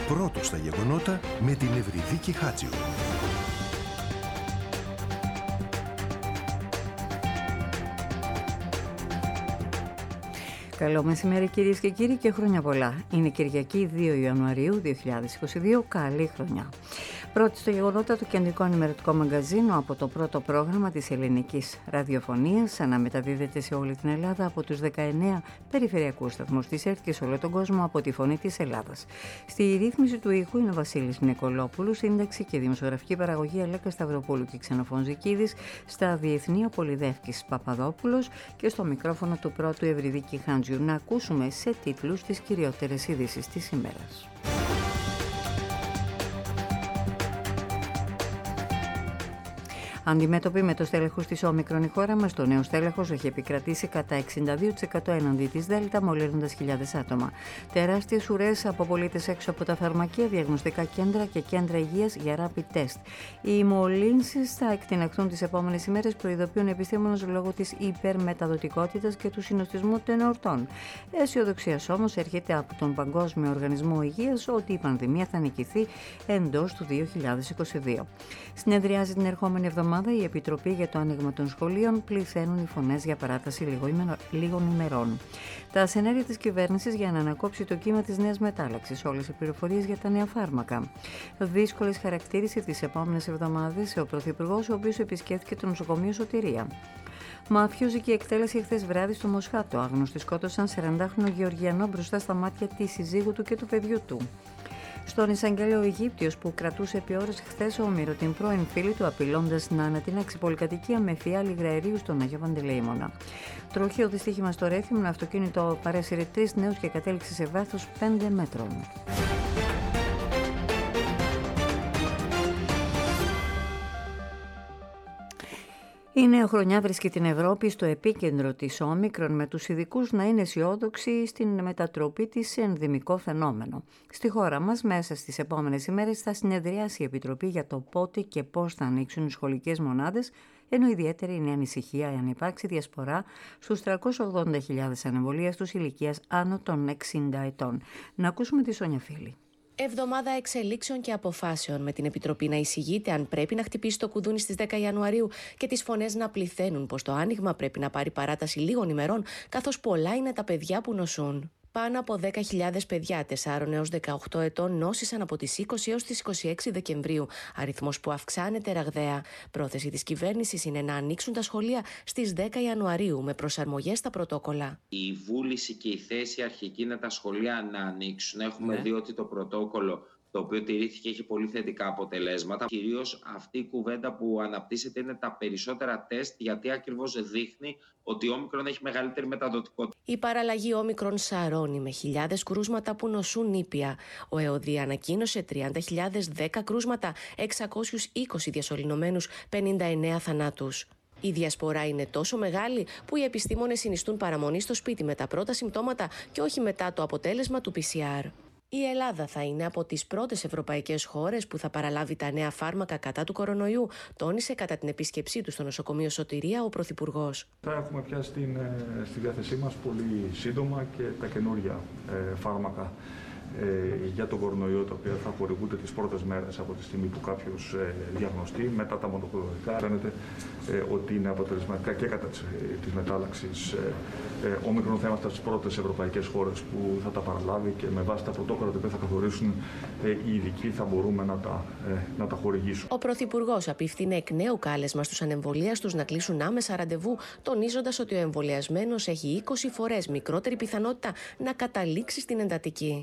Πρώτος στα γεγονότα με την Ευρυδίκη Χάτζιου. Καλό μεσημέρι κυρίες και κύριοι και χρόνια πολλά. Είναι Κυριακή 2 Ιανουαρίου 2022. Καλή χρονιά. Πρώτη στο γεγονότα το κεντρικό ενημερωτικό μαγκαζίνο από το πρώτο πρόγραμμα της ελληνικής ραδιοφωνίας αναμεταδίδεται σε όλη την Ελλάδα από τους 19 περιφερειακούς σταθμούς της ΕΡΤ και σε όλο τον κόσμο από τη Φωνή της Ελλάδας. Στη ρύθμιση του ήχου είναι ο Βασίλης Νικολόπουλου, σύνταξη και δημοσιογραφική παραγωγή Αλέκα Σταυροπούλου και Ξενοφών Ζικίδης, στα διεθνή Πολυδεύκης Παπαδόπουλος και στο μικρόφωνο του πρώτου Ευρυδίκη Χάντζιου. Να ακούσουμε σε τίτλους τις κυριότερες ειδήσεις της ημέρας. Αντιμέτωπη με το στέλεχος της Όμικρον η χώρα μας, το νέο στέλεχος έχει επικρατήσει κατά 62% έναντι της Δέλτα, μολύνοντας χιλιάδες άτομα. Τεράστιες ουρές από πολίτες έξω από τα φαρμακεία, διαγνωστικά κέντρα και κέντρα υγείας για rapid test. Οι μολύνσεις θα εκτιναχθούν τις επόμενες ημέρες, προειδοποιούν επιστήμονες λόγω της υπερμεταδοτικότητας και του συνοστισμού των εορτών. Αισιοδοξία όμως έρχεται από τον Παγκόσμιο Οργανισμό Υγείας ότι η πανδημία θα νικηθεί εντός του 2022. Συνεδριάζει την ερχόμενη εβδομάδα η Επιτροπή για το Άνοιγμα των Σχολείων, πληθαίνουν οι φωνές για παράταση λίγων ημερών. Τα σενάρια της κυβέρνησης για να ανακόψει το κύμα της νέας μετάλλαξης, όλες οι πληροφορίες για τα νέα φάρμακα. Δύσκολες χαρακτήρισε τις επόμενες εβδομάδες ο Πρωθυπουργός, ο οποίος επισκέφθηκε το νοσοκομείο Σωτηρία. Μαφιόζικη εκτέλεση χθες βράδυ στο Μοσχάτο. Άγνωστοι σκότωσαν 40χρονο Γεωργιανό μπροστά στα μάτια της συζύγου του και του παιδιού του. Στον εισαγγελέα ο Αιγύπτιος που κρατούσε επί ώρες χθες όμηρο την πρώην φίλη του, απειλώντας να ανατινάξει πολυκατοικία με φιάλη υγραερίου στον Άγιο Παντελεήμονα. Τροχαίο δυστύχημα στο Ρέθυμνο, αυτοκίνητο παρέσυρε 3 νέους και κατέληξε σε βάθος 5 μέτρων. Η νέα χρονιά βρίσκει την Ευρώπη στο επίκεντρο της Όμικρον, με τους ειδικούς να είναι αισιόδοξοι στην μετατροπή της σε ενδημικό φαινόμενο. Στη χώρα μας, μέσα στις επόμενες ημέρες, θα συνεδριάσει η Επιτροπή για το πότε και πώς θα ανοίξουν οι σχολικές μονάδες, ενώ ιδιαίτερη είναι η ανησυχία αν υπάρξει διασπορά στους 380.000 ανεμβολίαστους ηλικίας άνω των 60 ετών. Να ακούσουμε τη Σόνια Φίλη. Εβδομάδα εξελίξεων και αποφάσεων, με την Επιτροπή να εισηγείται αν πρέπει να χτυπήσει το κουδούνι στις 10 Ιανουαρίου και τις φωνές να πληθαίνουν πως το άνοιγμα πρέπει να πάρει παράταση λίγων ημερών, καθώς πολλά είναι τα παιδιά που νοσούν. Πάνω από 10.000 παιδιά 4 έως 18 ετών νόσησαν από τις 20 έως τις 26 Δεκεμβρίου, αριθμός που αυξάνεται ραγδαία. Πρόθεση της κυβέρνησης είναι να ανοίξουν τα σχολεία στις 10 Ιανουαρίου με προσαρμογές στα πρωτόκολλα. Η βούληση και η θέση αρχική είναι τα σχολεία να ανοίξουν. Έχουμε δει ότι το πρωτόκολλο, το οποίο τηρήθηκε, έχει πολύ θετικά αποτελέσματα. Κυρίως αυτή η κουβέντα που αναπτύσσεται είναι τα περισσότερα τεστ, γιατί ακριβώς δείχνει ότι η Όμικρον έχει μεγαλύτερη μεταδοτικότητα. Η παραλλαγή Όμικρον σαρώνει με χιλιάδες κρούσματα που νοσούν ήπια. Ο ΕΟΔΗ ανακοίνωσε 30.010 κρούσματα, 620 διασωληνωμένους, 59 θανάτους. Η διασπορά είναι τόσο μεγάλη που οι επιστήμονες συνιστούν παραμονή στο σπίτι με τα πρώτα συμπτώματα και όχι μετά το αποτέλεσμα του PCR. Η Ελλάδα θα είναι από τις πρώτες ευρωπαϊκές χώρες που θα παραλάβει τα νέα φάρμακα κατά του κορονοϊού, τόνισε κατά την επίσκεψή του στο νοσοκομείο Σωτηρία ο Πρωθυπουργός. Θα έχουμε πια στη διάθεσή μας πολύ σύντομα και τα καινούργια φάρμακα για τον κορονοϊό, τα οποία θα χορηγούνται τις πρώτες μέρες από τη στιγμή που κάποιος διαγνωστεί. Μετά τα μονοκλονικά φαίνεται ότι είναι αποτελεσματικά και κατά της μετάλλαξης Όμικρον. Θα είμαστε στις πρώτες ευρωπαϊκές χώρες που θα τα παραλάβει και με βάση τα πρωτόκολλα που θα καθορίσουν οι ειδικοί θα μπορούμε να τα χορηγήσουμε. Ο Πρωθυπουργός απίφθινε εκ νέου κάλεσμα στους ανεμβολίαστους να κλείσουν άμεσα ραντεβού, τονίζοντας ότι ο εμβολιασμένος έχει 20 φορές μικρότερη πιθανότητα να καταλήξει στην εντατική.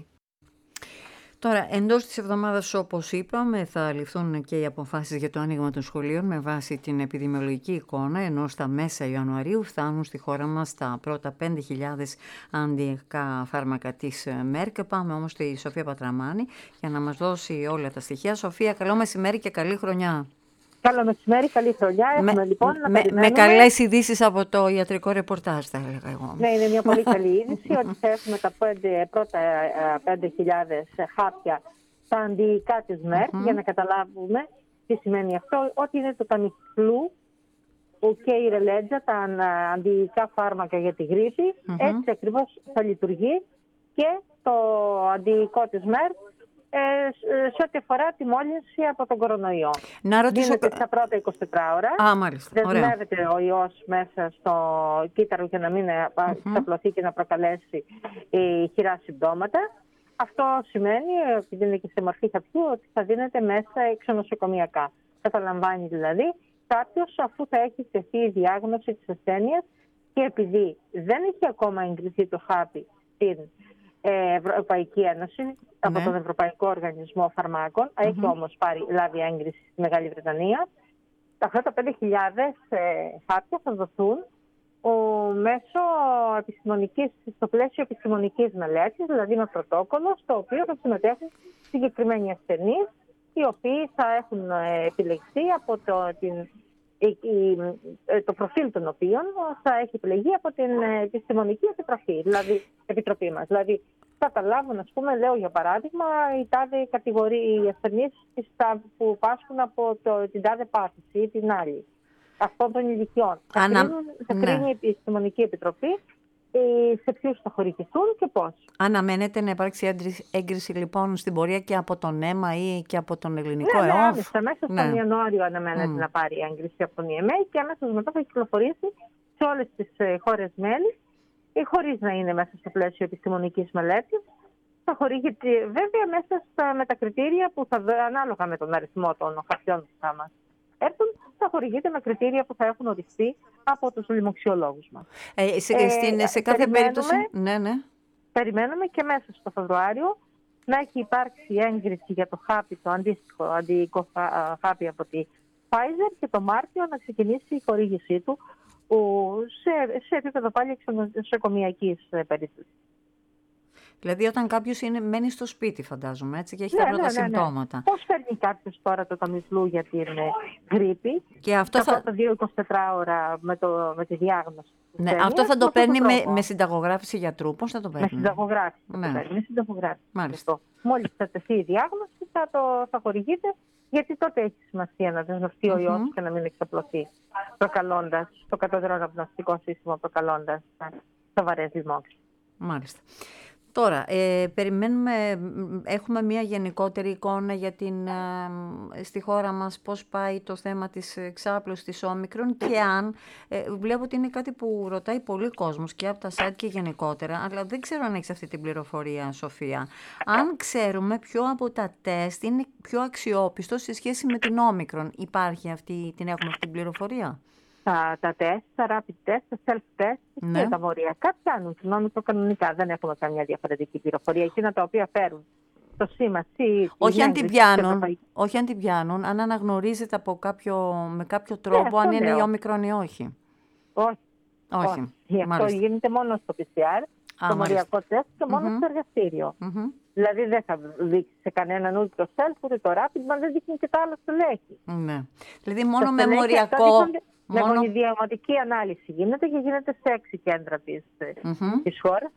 Τώρα, εντός της εβδομάδας, όπως είπαμε, θα ληφθούν και οι αποφάσεις για το άνοιγμα των σχολείων με βάση την επιδημιολογική εικόνα, ενώ στα μέσα Ιανουαρίου φτάνουν στη χώρα μας τα πρώτα 5.000 αντιεκά φάρμακα της ΜΕΡΚ. Πάμε όμως στη Σοφία Πατραμάνη για να μας δώσει όλα τα στοιχεία. Σοφία, καλό μεσημέρι και καλή χρονιά. Καλό μεσημέρι, καλή χρονιά. Έχουμε λοιπόν να περιμένουμε. Με καλές ειδήσεις από το ιατρικό ρεπορτάζ, θα έλεγα εγώ. Ναι, είναι μια πολύ καλή είδηση ότι θα έχουμε τα πρώτα 5.000 χάπια στα αντιϊκά της ΜΕΡ, για να καταλάβουμε τι σημαίνει αυτό. Ότι είναι το Tamiflu και η Ρελέτζα, τα αντιϊκά φάρμακα για τη γρίπη, έτσι ακριβώς θα λειτουργεί και το αντιϊκό της ΜΕΡ, σε ό,τι αφορά τη μόλυνση από τον κορονοϊό. Να ρωτήσω... Δίνεται στα πρώτα 24 ώρα. Μάλιστα. Δεσμεύεται ο ιός μέσα στο κύτταρο για να μην εξαπλωθεί και να προκαλέσει χειρά συμπτώματα. Αυτό σημαίνει, επειδή είναι και σε μορφή χαπιού, ότι θα δίνεται μέσα εξονοσοκομιακά. Καταλαμβάνει δηλαδή κάποιος, αφού θα έχει τεθεί η διάγνωση της ασθένειας και επειδή δεν έχει ακόμα εγκριθεί το χάπι στην Ευρωπαϊκή Ένωση, από τον Ευρωπαϊκό Οργανισμό Φαρμάκων, έχει όμως λάβει έγκριση στη Μεγάλη Βρετανία, αυτά τα 5.000 χάπια θα δοθούν στο πλαίσιο επιστημονικής μελέτης, δηλαδή με πρωτόκολλο, στο οποίο θα συμμετέχουν συγκεκριμένοι ασθενείς, οι οποίοι θα έχουν επιλεγεί από το προφίλ των οποίων θα έχει επιλεγεί από την επιστημονική επιτροπή μας. Δηλαδή, θα τα λάβουν, ας πούμε, λέω για παράδειγμα, οι τάδε οι ασθενείς που πάσχουν από την τάδε πάθηση ή την άλλη. Αυτών των ηλικιών. Θα κρίνει η Επιστημονική Επιτροπή σε ποιους θα χορηγηθούν και πώς. Αναμένεται να υπάρξει έγκριση λοιπόν στην πορεία και από τον αίμα ή και από τον ελληνικό ΕΟΦ. Άμεσα, μέσα στον Ιανουάριο αναμένεται να πάρει έγκριση από τον ΕΜΕ και αμέσως μετά θα κυκλοφορήσει σε όλες τις χώρες μέλη, χωρίς να είναι μέσα στο πλαίσιο επιστημονικής μελέτης. Θα χορηγείται βέβαια μέσα με τα κριτήρια που θα ανάλογα με τον αριθμό των χαρτιών που θα μας έρθουν, θα χορηγείται με κριτήρια που θα έχουν οριστεί από τους λοιμοξιολόγους μας. Σε κάθε περίπτωση... Περιμένουμε και μέσα στο Φεβρουάριο να έχει υπάρξει έγκριση για το χάπι, το αντίστοιχο αντιοικό χάπι από τη Pfizer και το Μάρτιο να ξεκινήσει η χορήγησή του σε επίπεδο πάλι εξονοσοκομιακής περίπτωσης. Δηλαδή όταν κάποιος μένει στο σπίτι, φαντάζομαι, έτσι, και έχει τα πρώτα συμπτώματα. Πώς παίρνει κάποιος τώρα το ταμιφλού για την γρίπη, και αυτό τα πρώτα 2-24 ώρα με τη διάγνωση. Αυτό θα το παίρνει με συνταγογράφηση γιατρού. Πώς θα το παίρνει? Με συνταγογράφηση. Με συνταγογράφηση. Μόλις θα τεθεί η διάγνωση θα χορηγείται, γιατί τότε έχει σημασία να δεσμευτεί ο ιός και να μην εξαπλωθεί, προκαλώντας το κατώτερο αναπνευστικό σύστημα, προκαλώντας σοβαρές λοιμώξεις. Μάλιστα. Τώρα, έχουμε μια γενικότερη εικόνα για στη χώρα μας πώς πάει το θέμα της εξάπλωσης της όμικρον και αν, βλέπω ότι είναι κάτι που ρωτάει πολύ κόσμος και από τα site και γενικότερα, αλλά δεν ξέρω αν έχεις αυτή την πληροφορία, Σοφία. Αν ξέρουμε ποιο από τα τεστ είναι πιο αξιόπιστο σε σχέση με την όμικρον, έχουμε αυτή την πληροφορία? Τα τεστ, τα rapid test, τα self-test και τα μοριακά πιάνουν την όμικρον κανονικά. Δεν έχουμε καμιά διαφορετική πληροφορία. Εκείνα τα οποία φέρουν το σήμα C. Όχι αν την πιάνουν, αν αναγνωρίζεται με κάποιο τρόπο αν είναι η όμικρον ή όχι. Όχι. Αυτό γίνεται μόνο στο PCR, το μοριακό τεστ και μόνο στο εργαστήριο. Δηλαδή δεν θα δείξει σε κανέναν ούτε το self ούτε το rapid, μα δεν δείχνει και το άλλο στελέχη. Ναι. Δηλαδή μόνο με μοριακό... Με γονιδιαγματική ανάλυση γίνεται και γίνεται σε 6 κέντρα της χώρας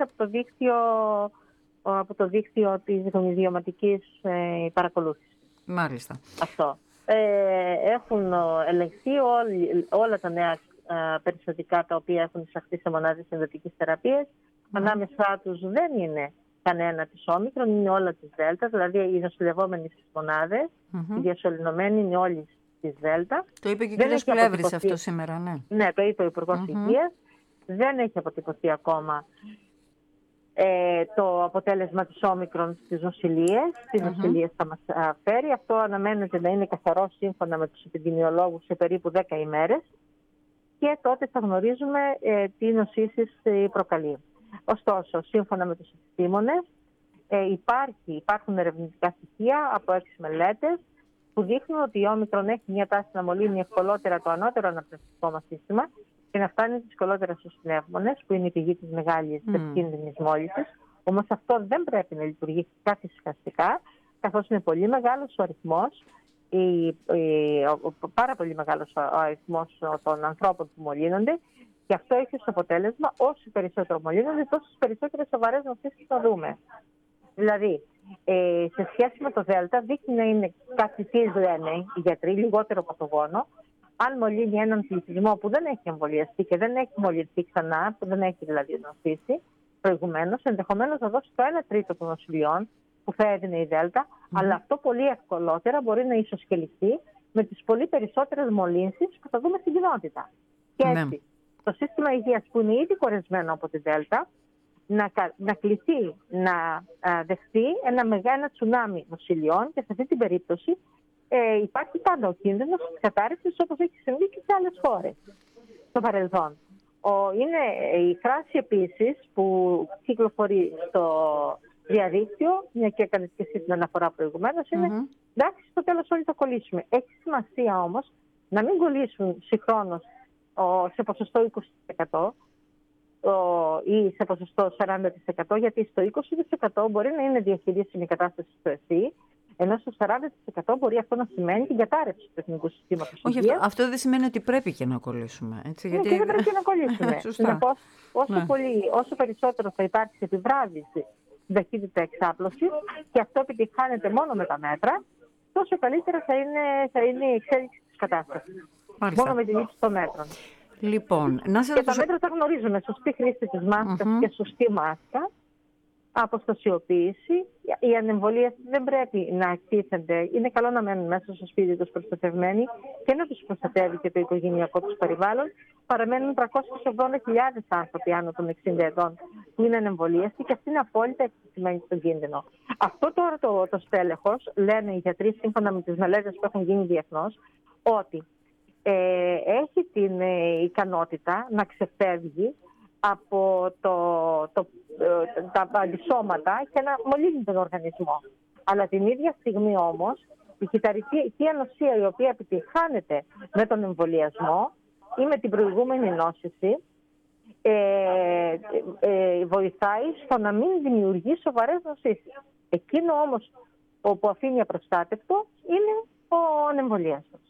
από το δίκτυο της γονιδιαγματικής παρακολούθησης. Μάλιστα. Αυτό. Έχουν ελεγχθεί όλα τα νέα περιστατικά τα οποία έχουν εισαχθεί σε μονάδες εντατικής θεραπείας. Ανάμεσά τους δεν είναι κανένα της όμικρον, είναι όλα της Δέλτα, δηλαδή οι νοσηλευόμενοι στις μονάδες, οι διασωληνωμένοι είναι όλοι της Δέλτα. Το είπε και ο κ. Πλεύρης αυτό σήμερα, ναι. Ναι, το είπε ο Υπουργός Υγείας. Δεν έχει αποτυπωθεί ακόμα το αποτέλεσμα της όμικρον στις νοσηλείες. Στις νοσηλείες θα μας φέρει. Αυτό αναμένεται να είναι καθαρό σύμφωνα με τους επιδημιολόγους σε περίπου 10 ημέρες. Και τότε θα γνωρίζουμε τι νοσήσεις προκαλεί. Ωστόσο, σύμφωνα με τους επιστήμονες, υπάρχουν ερευνητικά στοιχεία από 6 μελέτες που δείχνουν ότι η όμικρον έχει μια τάση να μολύνει ευκολότερα το ανώτερο αναπνευστικό μας σύστημα και να φτάνει δυσκολότερα στους πνεύμονες, που είναι η πηγή της μεγάλης επικίνδυνης μόλυνσης. Όμως αυτό δεν πρέπει να λειτουργεί καθυσυχαστικά, καθώς είναι πολύ μεγάλος ο αριθμός, πάρα πολύ μεγάλος ο αριθμός των ανθρώπων που μολύνονται, και αυτό έχει ως αποτέλεσμα όσο περισσότερο μολύνονται, τόσες περισσότερες σοβαρές νοσήσεις θα δούμε. Δηλαδή, σε σχέση με το Δέλτα, δείχνει να είναι κάτι τι λένε οι γιατροί, λιγότερο παθογόνο. Αν μολύνει έναν πληθυσμό που δεν έχει εμβολιαστεί και δεν έχει μολυνθεί ξανά, που δεν έχει δηλαδή νοσήσει προηγουμένως, ενδεχομένως να δώσει το 1 τρίτο των νοσηλειών, που θα έδινε η Δέλτα, αλλά αυτό πολύ ευκολότερα μπορεί να ισοσκελιστεί με τις πολύ περισσότερες μολύνσεις που θα δούμε στην κοινότητα. Και έτσι, το σύστημα υγείας που είναι ήδη κορεσμένο από τη Δέλτα, να κληθεί να δεχτεί ένα τσουνάμι νοσηλιών, και σε αυτή την περίπτωση υπάρχει πάντα ο κίνδυνος της κατάρρευσης, όπως έχει συμβεί και σε άλλες χώρες στο παρελθόν. Είναι η φράση επίσης που κυκλοφορεί στο διαδίκτυο, μια και έκανε και εσύ την αναφορά προηγουμένως, είναι εντάξει, στο τέλος όλοι θα κολλήσουμε. Έχει σημασία όμως να μην κολλήσουν συγχρόνως σε ποσοστό 20% ή σε ποσοστό 40%, γιατί στο 20% μπορεί να είναι διαχειρίσιμη η κατάσταση στο ΕΣΥ, ενώ στο 40% μπορεί αυτό να σημαίνει την κατάρρευση του εθνικού συστήματος υγείας. Όχι, αυτό δεν σημαίνει ότι πρέπει και να κολλήσουμε. Έτσι, γιατί... και δεν πρέπει να κολλήσουμε. Συνεπώς, όσο περισσότερο θα υπάρξει επιβράδυση στην ταχύτητα εξάπλωσης, και αυτό επιτυχάνεται μόνο με τα μέτρα, τόσο καλύτερα θα είναι η εξέλιξη της κατάστασης. Μόνο με την λήψη των μέτρων. Λοιπόν, και τα μέτρα τα γνωρίζουμε. Σωστή χρήση της μάσκας και σωστή μάσκα. Αποστασιοποίηση. Οι ανεμβολίες δεν πρέπει να εκτίθενται. Είναι καλό να μένουν μέσα στο σπίτι τους προστατευμένοι και να τους προστατεύει και το οικογενειακό τους περιβάλλον. Παραμένουν 380.000 άνθρωποι άνω των 60 ετών που είναι ανεμβολίαστοι, και αυτή είναι απόλυτα εκτεθειμένοι στον κίνδυνο. Αυτό τώρα το στέλεχος, λένε οι γιατροί σύμφωνα με τις μελέτες που έχουν γίνει διεθνώς, ότι έχει την ικανότητα να ξεφεύγει από τα αντισώματα και να μολύνει τον οργανισμό. Αλλά την ίδια στιγμή όμως η κυταρική ανοσία, η οποία επιτυχάνεται με τον εμβολιασμό ή με την προηγούμενη νόσηση, βοηθάει στο να μην δημιουργεί σοβαρές νοσήσεις. Εκείνο όμως που αφήνει απροστάτευτο είναι ο ανεμβολίαστος.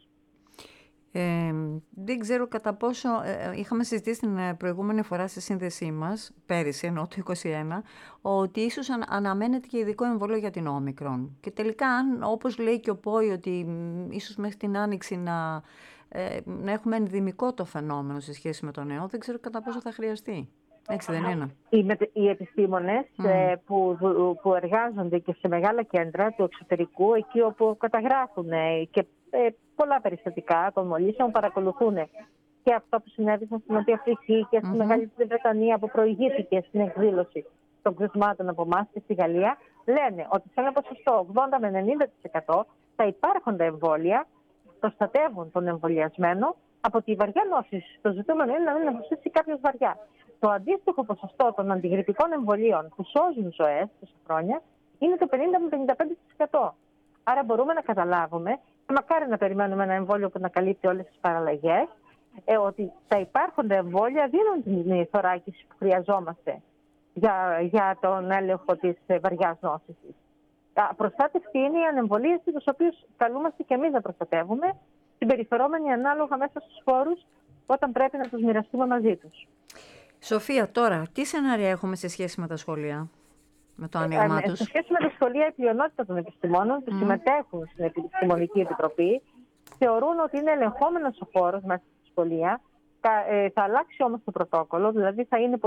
Δεν ξέρω κατά πόσο είχαμε συζητήσει την προηγούμενη φορά στη σύνδεσή μας, πέρυσι ενώ το 2021, ότι ίσως αναμένεται και ειδικό εμβόλιο για την Όμικρον. Και τελικά, όπως λέει και ο ΠΟΗ, ότι ίσως μέχρι την Άνοιξη να έχουμε ενδυμικό το φαινόμενο σε σχέση με το νέο, δεν ξέρω κατά πόσο θα χρειαστεί. Έτσι δεν είναι? Οι επιστήμονες που εργάζονται και σε μεγάλα κέντρα του εξωτερικού, εκεί όπου καταγράφουν και πολλά περιστατικά των μολύσεων, παρακολουθούν και αυτό που συνέβησαν στην Νότια Αφρική και στη Μεγαλύτερη Βρετανία, που προηγήθηκε στην εκδήλωση των κρουσμάτων από εμάς και στη Γαλλία, λένε ότι σε ένα ποσοστό 80 με 90% τα υπάρχοντα εμβόλια προστατεύουν τον εμβολιασμένο από τη βαριά νόσηση. Το ζητούμενο είναι να μην νοσήσει κάποιος βαριά. Το αντίστοιχο ποσοστό των αντιγρυπικών εμβολίων που σώζουν ζωές τόσα χρόνια είναι το 50 με 55%. Άρα μπορούμε να καταλάβουμε, και μακάρι να περιμένουμε ένα εμβόλιο που να καλύπτει όλες τις παραλλαγές, ότι τα υπάρχοντα εμβόλια δίνουν την θωράκιση που χρειαζόμαστε για τον έλεγχο της βαριάς νόσησης. Προστάτευτοι είναι οι ανεμβολίες, τους οποίους καλούμαστε και εμείς να προστατεύουμε, συμπεριφερόμενοι ανάλογα μέσα στους χώρους όταν πρέπει να τους μοιραστούμε μαζί τους. Σοφία, τώρα, τι σενάρια έχουμε σε σχέση με τα σχολεία, με το άνοιγμά τους? Σε σχέση με τα σχολεία, η πλειονότητα των επιστημόνων που συμμετέχουν στην Επιστημονική Επιτροπή θεωρούν ότι είναι ελεγχόμενος ο χώρος μέσα στα σχολεία. Θα αλλάξει όμως το πρωτόκολλο, δηλαδή θα είναι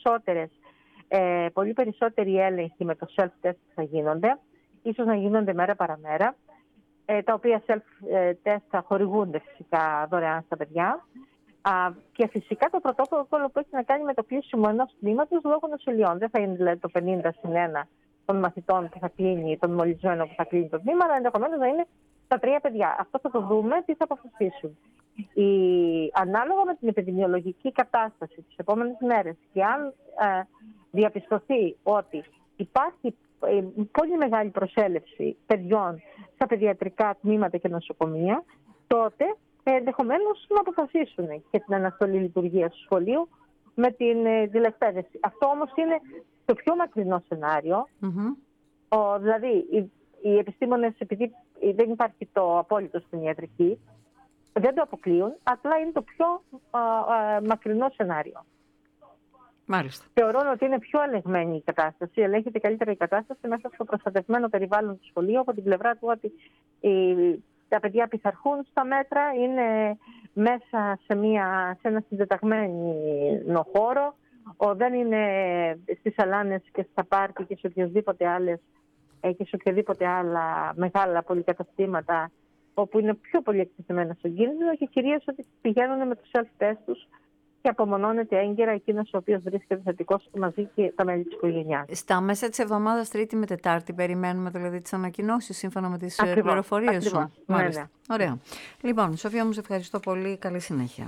πολύ περισσότεροι έλεγχοι με το self-test που θα γίνονται, ίσως να γίνονται μέρα παραμέρα, τα οποία self-test θα χορηγούνται φυσικά δωρεάν στα παιδιά. Και φυσικά το πρωτόκολλο που έχει να κάνει με το κλείσιμο ενός τμήματος λόγω νοσηλιών. Δεν θα είναι δηλαδή το 50/1 των μαθητών που θα κλείνει, των μολυσμένων που θα κλείνει το τμήμα, αλλά ενδεχομένως να είναι τα 3 παιδιά. Αυτό θα το δούμε, τι θα αποφασίσουν. Ανάλογα με την επιδημιολογική κατάσταση τις επόμενες μέρες, και αν διαπιστωθεί ότι υπάρχει πολύ μεγάλη προσέλευση παιδιών στα παιδιατρικά τμήματα και νοσοκομεία, τότε ενδεχομένως να αποφασίσουν και την αναστολή λειτουργίας του σχολείου με την τηλεκπαίδευση. Αυτό όμως είναι το πιο μακρινό σενάριο. Δηλαδή, οι επιστήμονες, επειδή δεν υπάρχει το απόλυτο στην ιατρική, δεν το αποκλείουν, απλά είναι το πιο μακρινό σενάριο. Μάλιστα. Θεωρούν ότι είναι πιο ελεγμένη η κατάσταση, ελέγχεται καλύτερα η κατάσταση μέσα στο προστατευμένο περιβάλλον του σχολείου, από την πλευρά του ότι τα παιδιά πειθαρχούν στα μέτρα, είναι μέσα σε ένα συντεταγμένο χώρο, δεν είναι στις αλάνες και στα πάρτι και σε οποιοδήποτε άλλες και σε οποιαδήποτε άλλα μεγάλα πολυκαταστήματα όπου είναι πιο πολύ εκτεθειμένα στον κίνδυνο και κυρίως ότι πηγαίνουν με το self-test τους και απομονώνεται έγκαιρα εκείνος ο οποίος βρίσκεται θετικός μαζί και τα μέλη της οικογένειας. Στα μέσα της εβδομάδας, Τρίτη με Τετάρτη, περιμένουμε δηλαδή τις ανακοινώσεις σύμφωνα με τις πληροφορίες σου. Μάλιστα. Ναι. Ωραία. Λοιπόν, Σοφία μου, σε ευχαριστώ πολύ. Καλή συνέχεια.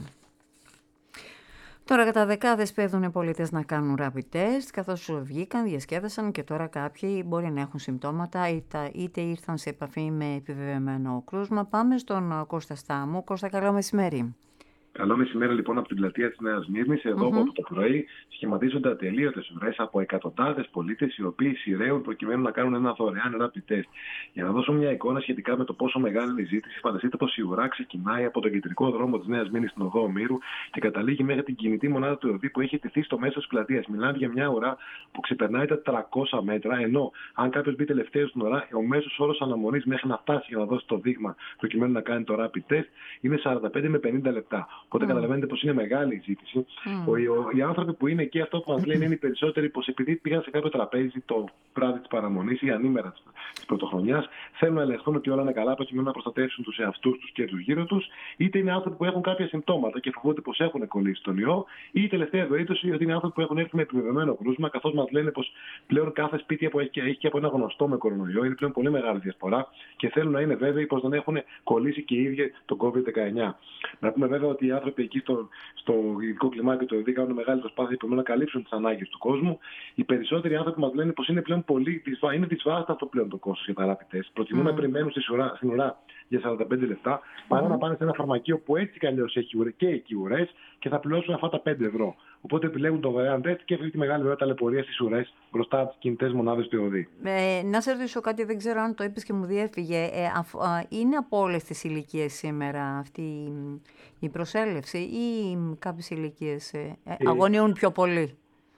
Τώρα κατά δεκάδες παίρνουν οι πολίτες να κάνουν rapid test, καθώς βγήκαν, διασκέδασαν και τώρα κάποιοι μπορεί να έχουν συμπτώματα είτε ήρθαν σε επαφή με επιβεβαιωμένο κρούσμα. Πάμε στον Κώστα Στάμου. Κώστα, καλό μεσημέρι. Καλό μεσημέρι λοιπόν από την πλατεία της Νέας Μύρνης. Εδώ από το πρωί σχηματίζονται ατελείωτες ουρές από εκατοντάδες πολίτες οι οποίοι σειραίουν προκειμένου να κάνουν ένα δωρεάν rapid test. Για να δώσω μια εικόνα σχετικά με το πόσο μεγάλη είναι η ζήτηση, φανταστείτε πως η ουρά ξεκινάει από τον κεντρικό δρόμο της Νέας Μύρνης στην οδό Ομήρου και καταλήγει μέχρι την κινητή μονάδα του ΕΟΔΗ που έχει τηθεί στο μέσο της πλατείας. Μιλάμε για μια ουρά που ξεπερνάει τα 300 μέτρα, ενώ αν κάποιος μπει τελευταίο στην ουρά, ο μέσος όρος αναμονής μέχρι να φτάσει για να δώσει το δείγμα προκειμένου να κάνει το rapid test είναι 45 με 50 λεπτά. Οπότε καταλαβαίνετε πως είναι μεγάλη η ζήτηση. Οι άνθρωποι που είναι εκεί, αυτό που μας λένε είναι οι περισσότεροι πως επειδή πήγαν σε κάποιο τραπέζι το βράδυ της παραμονής ή ανήμερα της πρωτοχρονιάς, θέλουν να ελεγχθούν ότι όλα είναι καλά προκειμένου να προστατεύσουν τους εαυτούς τους και τους γύρω τους, είτε είναι άνθρωποι που έχουν κάποια συμπτώματα και φοβούνται πως έχουν κολλήσει τον ιό, ή η τελευταία περίπτωση ότι είναι άνθρωποι που έχουν έρθει με επιβεβαιωμένο κρούσμα, καθώς μας λένε πως πλέον κάθε σπίτι που έχει και από ένα γνωστό με κορονοϊό είναι πλέον πολύ μεγάλη διασπορά και θέλουν να είναι βέβαιοι πως δεν έχουν κολλήσει και οι ίδιοι τον COVID-19. Να πούμε βέβαια ότι οι άνθρωποι εκεί στο ειδικό κλιμάκιο του ΕΟΔΗ κάνουν μεγάλη προσπάθεια να καλύψουν τις ανάγκες του κόσμου. Οι περισσότεροι άνθρωποι μας λένε πως είναι πλέον είναι δυσβάστατο πλέον το κόστος για τα rapid test. Προτιμούν να περιμένουν στην ουρά για 45 λεπτά παρά να πάνε σε ένα φαρμακείο που έτσι κι αλλιώς έχει και εκεί ουρές και θα πληρώσουν αυτά τα 5 ευρώ. Οπότε επιλέγουν το δωρεάν τεστ και αυτή τη μεγάλη ωραία ταλαιπωρία στις ουρές μπροστά από τις κινητές μονάδες του ΕΟΔΗ. Να σε ρωτήσω κάτι, δεν ξέρω αν το είπες και μου διέφυγε. Είναι από όλες τις ηλικίες σήμερα αυτή η προσέλευση ή κάποιες ηλικίες αγωνιούν πιο πολύ?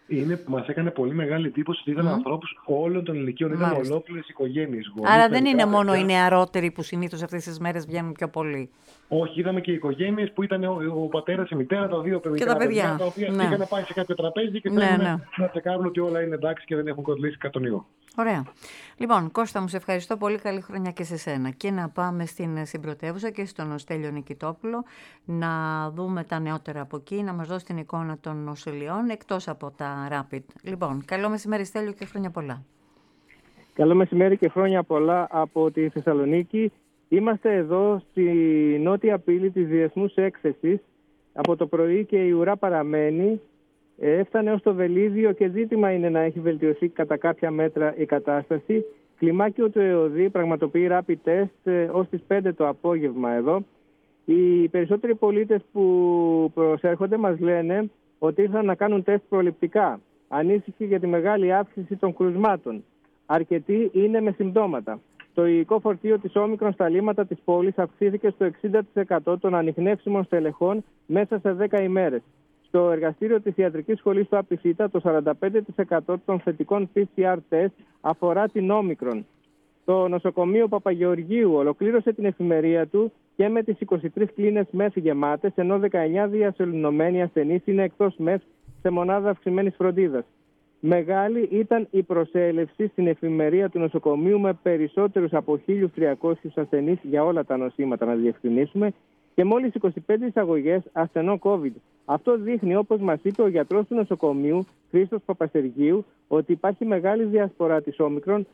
Μας έκανε πολύ μεγάλη εντύπωση ότι ήταν ανθρώπους όλων των ηλικίων, ήταν ολόκληρες οικογένειες. Άρα δεν είναι μόνο οι νεαρότεροι που συνήθως αυτές τις μέρες βγαίνουν πιο πολύ. Όχι, είδαμε και οικογένειες που ήταν ο πατέρας, η μητέρα, τα δύο παιδιά, και τα παιδιά τα οποία είχαν πάει σε κάποιο τραπέζι και θέλουν να τσεκάρουν ότι όλα είναι εντάξει και δεν έχουν κολλήσει κατά τον ιό. Ωραία. Λοιπόν, Κώστα μου, σε ευχαριστώ πολύ. Καλή χρονιά και σε σένα. Και να πάμε στην πρωτεύουσα και στον Στέλιο Νικητόπουλο να δούμε τα νεότερα από εκεί, να μας δώσει την εικόνα των νοσηλειών εκτός από τα rapid. Λοιπόν, καλό μεσημέρι Στέλιο και χρόνια πολλά. Καλό μεσημέρι και χρόνια πολλά από τη Θεσσαλονίκη. Είμαστε εδώ στη νότια πύλη της διεθνούς έκθεσης. Από το πρωί και η ουρά παραμένει. Έφτανε ως το Βελίδιο και ζήτημα είναι να έχει βελτιωθεί κατά κάποια μέτρα η κατάσταση. Κλιμάκιο του ΕΟΔΗ πραγματοποιεί rapid test ως τις 5 το απόγευμα εδώ. Οι περισσότεροι πολίτες που προσέρχονται μας λένε ότι ήρθαν να κάνουν τεστ προληπτικά. Ανήσυχοι για τη μεγάλη αύξηση των κρουσμάτων. Αρκετοί είναι με συμπτώματα. Το υλικό φορτίο της Όμικρον στα λίμματα της πόλης αυξήθηκε στο 60% των ανιχνεύσιμων στελεχών μέσα σε 10 ημέρες. Στο εργαστήριο της Ιατρικής Σχολής του Απιθύτα, το 45% των θετικών PCR τεστ αφορά την Όμικρον. Το νοσοκομείο Παπαγεωργίου ολοκλήρωσε την εφημερία του και με τις 23 κλίνες ΜΕΘ γεμάτες, ενώ 19 διασωληνωμένοι ασθενείς είναι εκτός ΜΕΘ σε μονάδα αυξημένης φροντίδας. Μεγάλη ήταν η προσέλευση στην εφημερία του νοσοκομείου με περισσότερους από 1.300 ασθενείς για όλα τα νοσήματα, να διευκρινίσουμε, και μόλις 25 εισαγωγές ασθενών COVID. Αυτό δείχνει, όπως μας είπε ο γιατρός του νοσοκομείου, Χρήστος Παπασεργίου, ότι υπάρχει μεγάλη διασπορά της Όμικρον,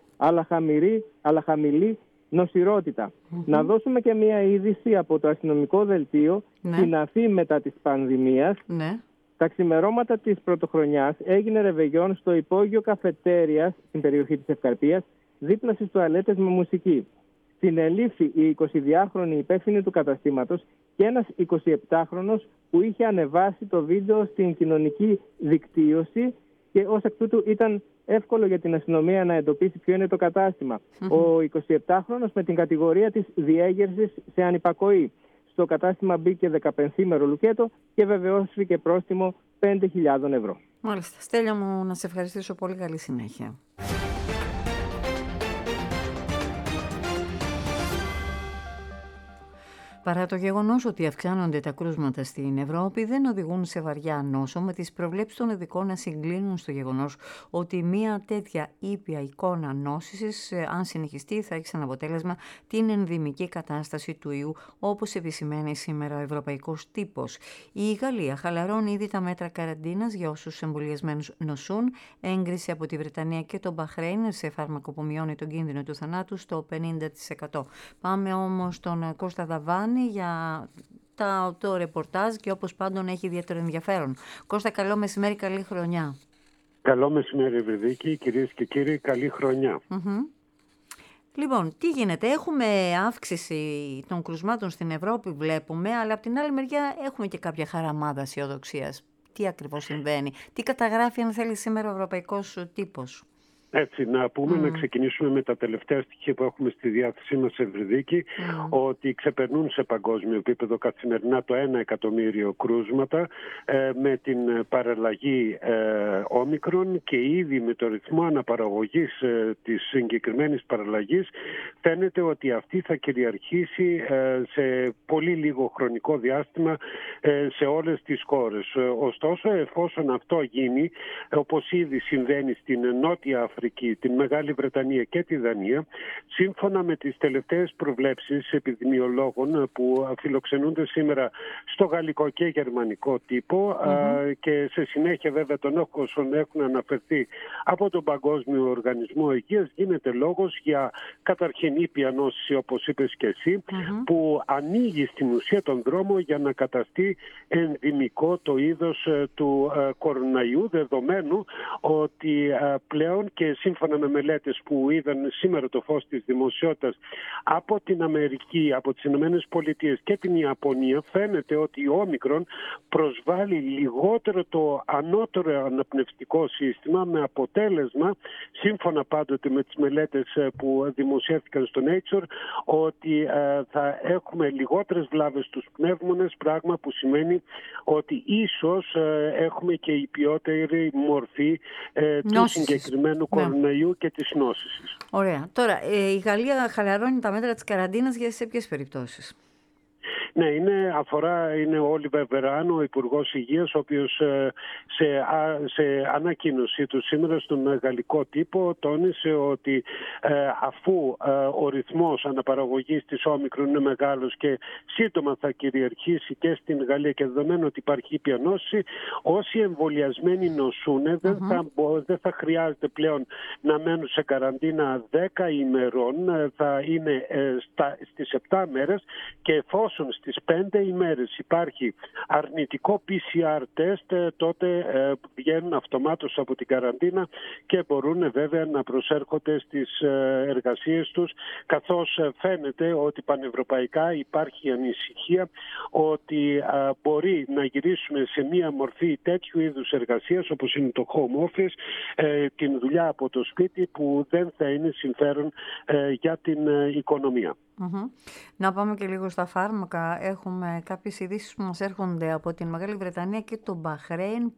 αλλά χαμηλή νοσηρότητα. Να δώσουμε και μια είδηση από το αστυνομικό δελτίο, την Αφή μετά της πανδημίας. Τα ξημερώματα της πρωτοχρονιάς έγινε ρεβεγιόν στο υπόγειο καφετέριας στην περιοχή της Ευκαρπίας, δίπλα στις τουαλέτες με μουσική. Συνελήφθη η 22χρονη υπεύθυνη του καταστήματος και ένας 27χρονος που είχε ανεβάσει το βίντεο στην κοινωνική δικτύωση και ως εκ τούτου ήταν εύκολο για την αστυνομία να εντοπίσει ποιο είναι το κατάστημα. Ο 27χρονος με την κατηγορία της διέγερσης σε ανυπακοή. Στο κατάστημα μπήκε 15ήμερο λουκέτο και βεβαιώθηκε πρόστιμο 5.000 ευρώ. Μάλιστα. Στέλιο μου, να σε ευχαριστήσω πολύ. Καλή συνέχεια. Παρά το γεγονός ότι αυξάνονται τα κρούσματα στην Ευρώπη, δεν οδηγούν σε βαριά νόσο, με τις προβλέψεις των ειδικών να συγκλίνουν στο γεγονός ότι μια τέτοια ήπια εικόνα νόσησης, αν συνεχιστεί, θα έχει σαν αποτέλεσμα την ενδημική κατάσταση του ιού, όπως επισημαίνει σήμερα ο Ευρωπαϊκός Τύπος. Η Γαλλία χαλαρώνει ήδη τα μέτρα καραντίνας για όσους εμβολιασμένους νοσούν, έγκριση από τη Βρετανία και τον Μπαχρέιν σε φάρμακο που μειώνει τον κίνδυνο του θανάτου στο 50%. Πάμε όμως στον Κώστα Δαβάνη για το ρεπορτάζ και όπως πάντων έχει ιδιαίτερο ενδιαφέρον. Κώστα, καλό μεσημέρι, καλή χρονιά. Καλό μεσημέρι, Ευρυδίκη, κυρίες και κύριοι, καλή χρονιά. Λοιπόν, τι γίνεται, έχουμε αύξηση των κρουσμάτων στην Ευρώπη, βλέπουμε, αλλά από την άλλη μεριά έχουμε και κάποια χαραμάδα αισιοδοξίας. Τι ακριβώς συμβαίνει, τι καταγράφει, αν θέλει, σήμερα ο Ευρωπαϊκός Τύπος? Έτσι, να πούμε, να ξεκινήσουμε με τα τελευταία στοιχεία που έχουμε στη διάθεσή μας, Ευρυδίκη, ότι ξεπερνούν σε παγκόσμιο επίπεδο καθημερινά το 1 εκατομμύριο κρούσματα με την παραλλαγή όμικρον, και ήδη με το ρυθμό αναπαραγωγής της συγκεκριμένης παραλλαγής φαίνεται ότι αυτή θα κυριαρχήσει σε πολύ λίγο χρονικό διάστημα σε όλες τις χώρες. Ωστόσο, εφόσον αυτό γίνει, όπως ήδη συμβαίνει στην Νότια Αφρική, την Μεγάλη Βρετανία και τη Δανία, σύμφωνα με τις τελευταίες προβλέψεις επιδημιολόγων που φιλοξενούνται σήμερα στο γαλλικό και γερμανικό τύπο, και σε συνέχεια βέβαια των όσων έχουν αναφερθεί από τον Παγκόσμιο Οργανισμό Υγείας, γίνεται λόγος για καταρχήν ήπια νόσηση, όπως είπες και εσύ, που ανοίγει στην ουσία τον δρόμο για να καταστεί ενδημικό το είδος του κοροναϊού, δεδομένου ότι πλέον, και σύμφωνα με μελέτες που είδαν σήμερα το φως της δημοσιότητας από την Αμερική, από τις Ηνωμένες Πολιτείες και την Ιαπωνία, φαίνεται ότι η όμικρον προσβάλλει λιγότερο το ανώτερο αναπνευστικό σύστημα, με αποτέλεσμα, σύμφωνα πάντοτε με τις μελέτες που δημοσιεύτηκαν στο Nature, ότι θα έχουμε λιγότερες βλάβες στους πνεύμονες, πράγμα που σημαίνει ότι ίσως έχουμε και η ποιότερη μορφή του συγκεκριμένου κοροναϊού και της νόσησης. Ωραία. Τώρα, η Γαλλία χαλαρώνει τα μέτρα της καραντίνας για σε ποιες περιπτώσεις? Ναι, είναι ο Όλιβερ Βεράν, ο Υπουργός Υγείας, ο οποίος σε ανακοίνωσή του σήμερα στον γαλλικό τύπο τόνισε ότι αφού ο ρυθμός αναπαραγωγής της όμικρον είναι μεγάλος και σύντομα θα κυριαρχήσει και στην Γαλλία, και δεδομένου ότι υπάρχει ήπια νόση, όσοι εμβολιασμένοι νοσούν δεν θα χρειάζεται πλέον να μένουν σε καραντίνα 10 ημερών, θα είναι στις 7 μέρες, και εφόσον στις 5 ημέρες υπάρχει αρνητικό PCR τεστ, τότε βγαίνουν αυτομάτως από την καραντίνα και μπορούν βέβαια να προσέρχονται στις εργασίες τους, καθώς φαίνεται ότι πανευρωπαϊκά υπάρχει ανησυχία ότι μπορεί να γυρίσουμε σε μία μορφή τέτοιου είδους εργασίας, όπως είναι το home office, την δουλειά από το σπίτι, που δεν θα είναι συμφέρον για την οικονομία. Να πάμε και λίγο στα φάρμακα. Έχουμε κάποιες ειδήσεις που μας έρχονται από την Μεγάλη Βρετανία και τον Μπαχρέιν,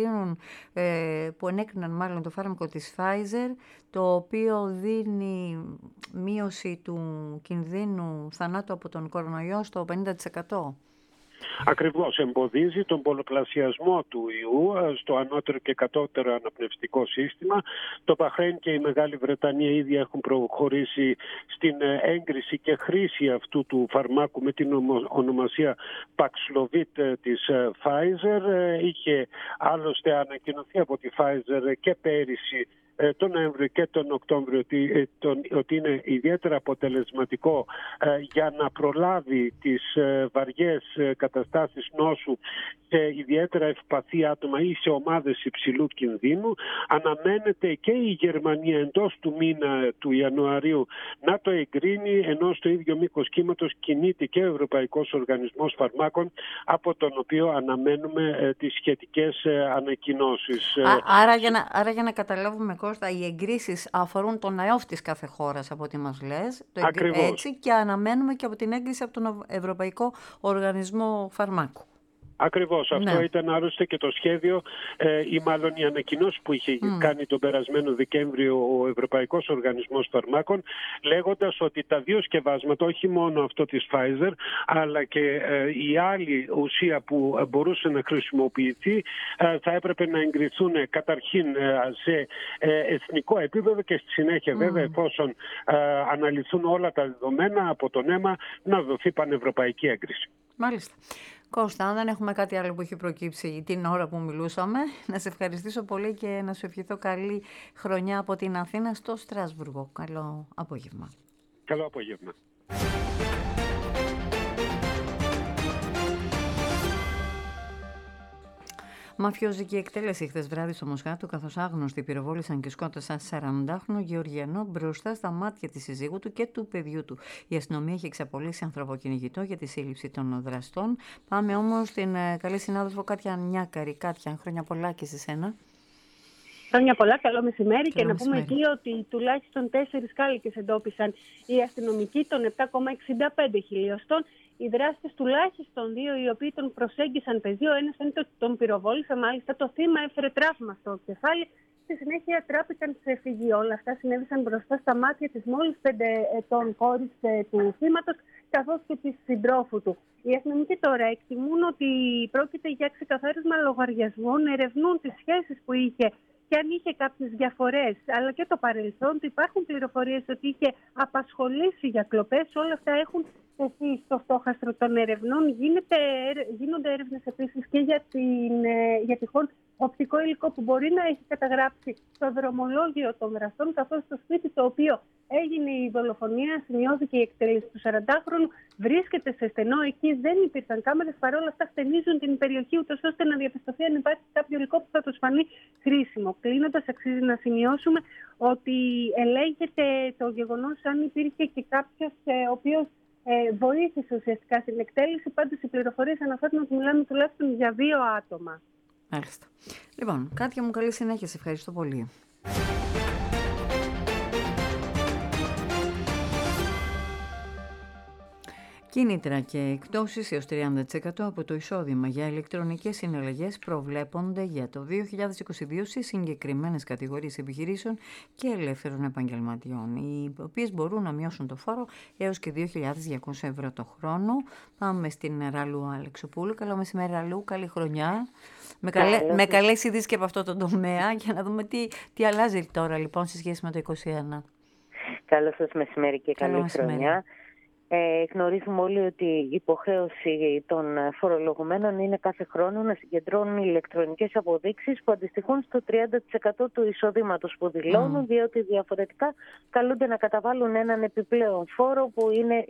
που ενέκριναν μάλλον το φάρμακο της Pfizer, το οποίο δίνει μείωση του κινδύνου θανάτου από τον κορονοϊό στο 50%. Ακριβώς, εμποδίζει τον πολλαπλασιασμό του ιού στο ανώτερο και κατώτερο αναπνευστικό σύστημα. Το Μπαχρέιν και η Μεγάλη Βρετανία ήδη έχουν προχωρήσει στην έγκριση και χρήση αυτού του φαρμάκου με την ονομασία Paxlovid της Pfizer. Είχε άλλωστε ανακοινωθεί από τη Pfizer και πέρυσι τον Νοέμβριο και τον Οκτώβριο ότι είναι ιδιαίτερα αποτελεσματικό για να προλάβει τις βαριές καταστάσεις νόσου σε ιδιαίτερα ευπαθή άτομα ή σε ομάδες υψηλού κινδύνου. Αναμένεται και η Γερμανία εντός του μήνα του Ιανουαρίου να το εγκρίνει, ενώ στο ίδιο μήκος κύματος κινείται και ο Ευρωπαϊκός Οργανισμός Φαρμάκων, από τον οποίο αναμένουμε τις σχετικές ανακοινώσεις. Άρα για να καταλάβουμε, Κώστα, οι εγκρίσεις αφορούν τον ΑΕΟΦ της κάθε χώρας, από ό,τι μας λες. Ακριβώς. Έτσι, και αναμένουμε και από την έγκριση από τον Ευρωπαϊκό Οργανισμό Φαρμάκου. Ακριβώς. Ναι. Αυτό ήταν άλλωστε και το σχέδιο ή μάλλον η ανακοινώση που είχε κάνει τον περασμένο Δεκέμβριο ο Ευρωπαϊκός Οργανισμός Φαρμάκων, λέγοντας ότι τα δύο σκευάσματα, όχι μόνο αυτό της Pfizer, αλλά και η άλλη ουσία που μπορούσε να χρησιμοποιηθεί, θα έπρεπε να εγκριθούν καταρχήν σε εθνικό επίπεδο και στη συνέχεια βέβαια, εφόσον αναλυθούν όλα τα δεδομένα από τον αίμα, να δοθεί πανευρωπαϊκή έγκριση. Μάλιστα. Κώστα, αν δεν έχουμε κάτι άλλο που έχει προκύψει την ώρα που μιλούσαμε, να σε ευχαριστήσω πολύ και να σου ευχηθώ καλή χρονιά από την Αθήνα στο Στρασβούργο. Καλό απόγευμα. Καλό απόγευμα. Μαφιόζικη εκτέλεση χθες βράδυ στο Μοσχάτο, καθώς άγνωστοι πυροβόλησαν και σκότωσαν 40χρονο Γεωργιανό μπροστά στα μάτια της συζύγου του και του παιδιού του. Η αστυνομία έχει εξαπολύσει ανθρωποκυνηγητό για τη σύλληψη των δραστών. Πάμε όμως στην καλή συνάδελφο Κάτια Νιάκαρη. Κάτια, χρόνια πολλά και σε σένα. Χρόνια πολλά, καλό μεσημέρι. Και να πούμε εκεί ότι τουλάχιστον 4 κάλικες εντόπισαν οι αστυνομικοί των 7,65 χιλιοστών. Οι δράστες τουλάχιστον 2, οι οποίοι τον προσέγγισαν πεζίο, ένας φαίνεται ότι τον πυροβόλησε, μάλιστα το θύμα έφερε τραύμα στο κεφάλι. Στη συνέχεια τράπηκαν σε φυγή. Όλα αυτά συνέβησαν μπροστά στα μάτια της μόλις 5 ετών κόρης του θύματος, καθώς και της συντρόφου του. Οι αστυνομικοί τώρα εκτιμούν ότι πρόκειται για ξεκαθάρισμα λογαριασμών, ερευνούν τις σχέσεις που είχε και αν είχε κάποιες διαφορές, αλλά και το παρελθόν, ότι υπάρχουν πληροφορίες ότι είχε απασχολήσει για κλοπές. Όλα αυτά έχουν τεθεί στο στόχαστρο των ερευνών. Γίνονται έρευνες επίσης και για τυχόν οπτικό υλικό που μπορεί να έχει καταγράψει το δρομολόγιο των δραστών, καθώς το σπίτι το οποίο έγινε η δολοφονία, σημειώθηκε η εκτέλεση του 40χρονου, βρίσκεται σε στενό. Εκεί δεν υπήρχαν κάμερες. Παρόλα αυτά, χτενίζουν την περιοχή, ούτως ώστε να διαπιστωθεί αν υπάρχει κάποιο υλικό που θα τους φανεί χρήσιμο. Κλείνοντας, αξίζει να σημειώσουμε ότι ελέγχεται το γεγονός αν υπήρχε και κάποιος ο οποίος βοήθησε ουσιαστικά στην εκτέλεση. Πάντως, οι πληροφορίες αναφέρουν ότι μιλάμε τουλάχιστον για 2 άτομα. Μάλιστα. Λοιπόν, Κάτια μου, καλή συνέχεια. Σε ευχαριστώ πολύ. Κίνητρα και εκπτώσεις έως 30% από το εισόδημα για ηλεκτρονικές συναλλαγές προβλέπονται για το 2022 σε συγκεκριμένες κατηγορίες επιχειρήσεων και ελεύθερων επαγγελματιών, οι οποίες μπορούν να μειώσουν το φόρο έως και 2.200 ευρώ το χρόνο. Πάμε στην Ραλού Αλεξοπούλου. Καλό μεσημέρι, Ραλού. Καλή χρονιά. Με καλές ειδήσεις και από αυτό το τομέα, για να δούμε τι αλλάζει τώρα λοιπόν σε σχέση με το 2021. Καλό σας μεσημέρι και καλή χρονιά. Γνωρίζουμε όλοι ότι η υποχρέωση των φορολογουμένων είναι κάθε χρόνο να συγκεντρώνουν ηλεκτρονικές αποδείξεις που αντιστοιχούν στο 30% του εισοδήματος που δηλώνουν, διότι διαφορετικά καλούνται να καταβάλουν έναν επιπλέον φόρο που είναι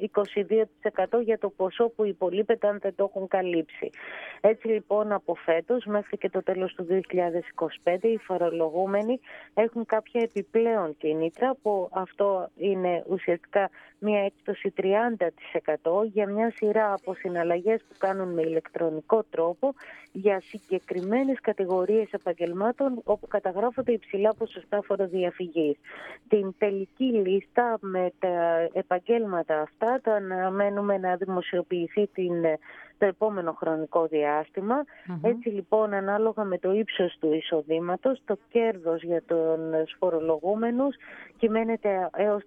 22% για το ποσό που υπολείπεται αν δεν το έχουν καλύψει. Έτσι λοιπόν από φέτος μέχρι και το τέλος του 2025 οι φορολογούμενοι έχουν κάποια επιπλέον κίνητρα, που αυτό είναι ουσιαστικά μια έκπτωση 30% για μια σειρά από συναλλαγές που κάνουν με ηλεκτρονικό τρόπο για συγκεκριμένες κατηγορίες επαγγελμάτων όπου καταγράφονται υψηλά ποσοστά φοροδιαφυγής. Την τελική λίστα με τα επαγγέλματα αυτά τα αναμένουμε να δημοσιοποιηθεί το επόμενο χρονικό διάστημα. Έτσι λοιπόν, ανάλογα με το ύψος του εισοδήματος, το κέρδος για τους φορολογούμενους κυμαίνεται έως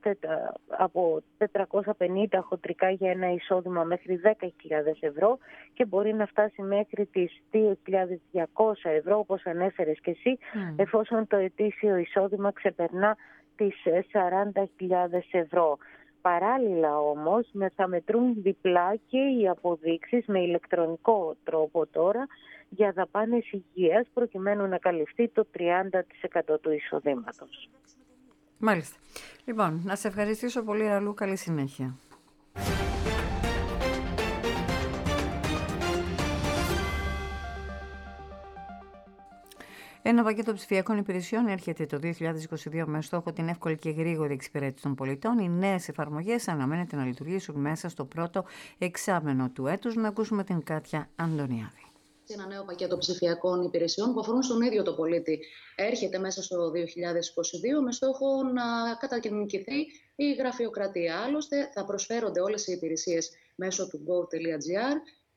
από 450 χοντρικά για ένα εισόδημα μέχρι 10.000 ευρώ και μπορεί να φτάσει μέχρι τις 2.200 ευρώ, όπως ανέφερες και εσύ, εφόσον το ετήσιο εισόδημα ξεπερνά τις 40.000 ευρώ. Παράλληλα όμως θα μετρούν διπλά και οι αποδείξεις με ηλεκτρονικό τρόπο τώρα για δαπάνες υγείας, προκειμένου να καλυφθεί το 30% του εισοδήματος. Μάλιστα. Λοιπόν, να σε ευχαριστήσω πολύ, Ραλού. Καλή συνέχεια. Ένα πακέτο ψηφιακών υπηρεσιών έρχεται το 2022 με στόχο την εύκολη και γρήγορη εξυπηρέτηση των πολιτών. Οι νέες εφαρμογές αναμένεται να λειτουργήσουν μέσα στο πρώτο εξάμενο του έτους. Να ακούσουμε την Κάτια Αντωνιάδη. Ένα νέο πακέτο ψηφιακών υπηρεσιών που αφορούν στον ίδιο το πολίτη έρχεται μέσα στο 2022 με στόχο να κατακαιρματιστεί η γραφειοκρατία. Άλλωστε, θα προσφέρονται όλες οι υπηρεσίες μέσω του go.gr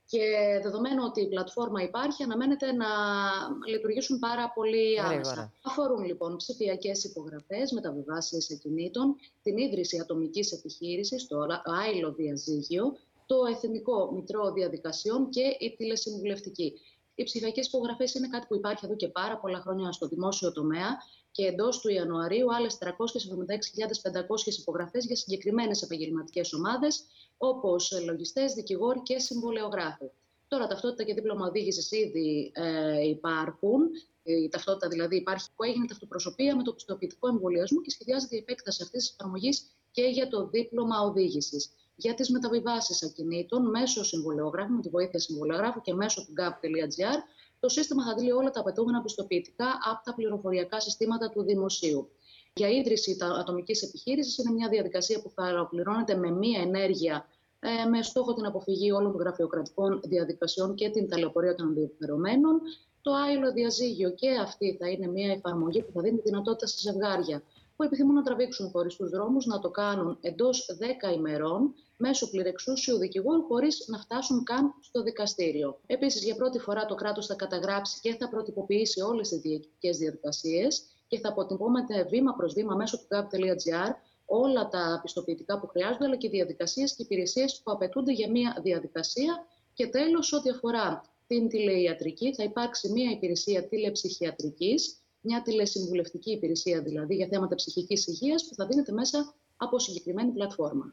Και δεδομένου ότι η πλατφόρμα υπάρχει, αναμένεται να λειτουργήσουν πάρα πολύ άμεσα. Αφορούν λοιπόν ψηφιακές υπογραφές, μεταβιβάσεις ακινήτων, την ίδρυση ατομικής επιχείρησης, το άειλο διαζύγιο, το Εθνικό Μητρό Διαδικασιών και η τηλεσυμβουλευτική. Οι ψηφιακές υπογραφές είναι κάτι που υπάρχει εδώ και πάρα πολλά χρόνια στο δημόσιο τομέα και εντός του Ιανουαρίου άλλες 376.500 υπογραφές για συγκεκριμένες επαγγελματικές ομάδες, όπως λογιστές, δικηγόροι και συμβολεογράφοι. Τώρα, ταυτότητα και δίπλωμα οδήγησης ήδη υπάρχουν. Η ταυτότητα δηλαδή υπάρχει που έγινε ταυτοπροσωπία με το πιστοποιητικό εμβολιασμού και σχεδιάζεται η επέκταση αυτής της εφαρμογής και για το δίπλωμα οδήγησης. Για τις μεταβιβάσεις ακινήτων μέσω συμβολεογράφου, με τη βοήθεια συμβολεογράφου και μέσω του gov.gr, το σύστημα θα δίνει όλα τα απαιτούμενα πιστοποιητικά από τα πληροφοριακά συστήματα του δημοσίου. Για ίδρυση ατομικής επιχείρησης είναι μια διαδικασία που θα ολοκληρώνεται με μία ενέργεια με στόχο την αποφυγή όλων των γραφειοκρατικών διαδικασιών και την ταλαιπωρία των ενδιαφερομένων. Το άειλο διαζύγιο και αυτή θα είναι μια εφαρμογή που θα δίνει τη δυνατότητα σε ζευγάρια που επιθυμούν να τραβήξουν χωριστούς δρόμους να το κάνουν εντός 10 ημερών μέσω πληρεξούσιου δικηγόρου χωρίς να φτάσουν καν στο δικαστήριο. Επίσης, για πρώτη φορά το κράτος θα καταγράψει και θα προτυποποιήσει όλες τις διοικητικές διαδικασίες και θα αποτυπώνεται βήμα προς βήμα μέσω του gov.gr όλα τα πιστοποιητικά που χρειάζονται, αλλά και οι διαδικασίες και υπηρεσίες που απαιτούνται για μια διαδικασία. Και τέλος, ό,τι αφορά την τηλεϊατρική, θα υπάρξει μια υπηρεσία τηλεψυχιατρικής, μια τηλεσυμβουλευτική υπηρεσία δηλαδή για θέματα ψυχικής υγείας που θα δίνεται μέσα από συγκεκριμένη πλατφόρμα.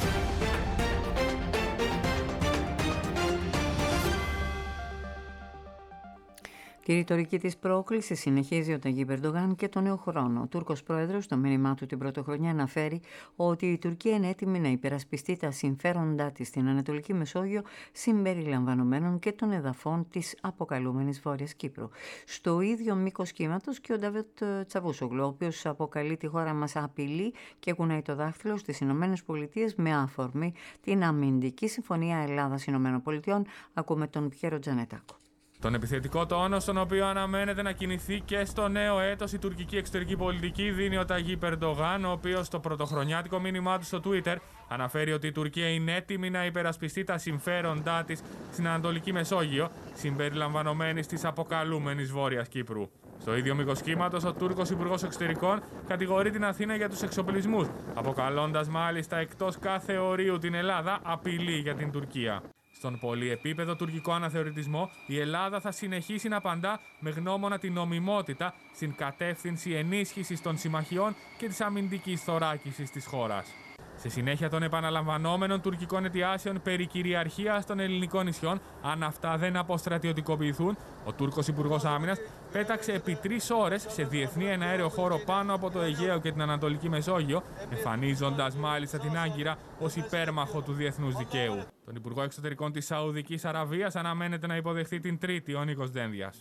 Τη ρητορική της πρόκλησης συνεχίζει ο Ταγίπ Ερντογάν και τον νέο χρόνο. Ο Τούρκος πρόεδρος, στο μήνυμά του την πρωτοχρονιά, αναφέρει ότι η Τουρκία είναι έτοιμη να υπερασπιστεί τα συμφέροντά της στην Ανατολική Μεσόγειο, συμπεριλαμβανομένων και των εδαφών της αποκαλούμενης Βόρειας Κύπρου. Στο ίδιο μήκος κύματος και ο Ντάβιτ Τσαβούσογλου, ο οποίος αποκαλεί τη χώρα μας απειλή και κουνάει το δάχτυλο στις Ηνωμένες Πολιτείες με αφορμή την αμυντική συμφωνία Ελλάδας-Ηνωμένων Πολιτειών. Ακούμε τον Πιέρο Τζανετάκο. Τον επιθετικό τόνο στον οποίο αναμένεται να κινηθεί και στο νέο έτος η τουρκική εξωτερική πολιτική δίνει ο Ταγίπ Ερντογάν, ο οποίος στο πρωτοχρονιάτικο μήνυμά του στο Twitter αναφέρει ότι η Τουρκία είναι έτοιμη να υπερασπιστεί τα συμφέροντά της στην Ανατολική Μεσόγειο, συμπεριλαμβανομένης της αποκαλούμενης Βόρειας Κύπρου. Στο ίδιο μήκος κύματος, ο Τούρκος Υπουργός Εξωτερικών κατηγορεί την Αθήνα για τους εξοπλισμούς, αποκαλώντας μάλιστα εκτός κάθε ορίου την Ελλάδα απειλή για την Τουρκία. Στον πολυεπίπεδο τουρκικό αναθεωρητισμό, η Ελλάδα θα συνεχίσει να απαντά με γνώμονα την νομιμότητα στην κατεύθυνση ενίσχυσης των συμμαχιών και της αμυντικής θωράκισης της χώρας. Σε συνέχεια των επαναλαμβανόμενων τουρκικών αιτιάσεων περί κυριαρχίας των ελληνικών νησιών, αν αυτά δεν αποστρατιωτικοποιηθούν, ο Τούρκος Υπουργός Άμυνας πέταξε επί 3 ώρες σε διεθνή εναέριο χώρο πάνω από το Αιγαίο και την Ανατολική Μεσόγειο, εμφανίζοντας μάλιστα την Άγκυρα ως υπέρμαχο του διεθνούς δικαίου. Τον Υπουργό Εξωτερικών της Σαουδικής Αραβίας αναμένεται να υποδεχθεί την Τρίτη ο Νίκος Δένδιας.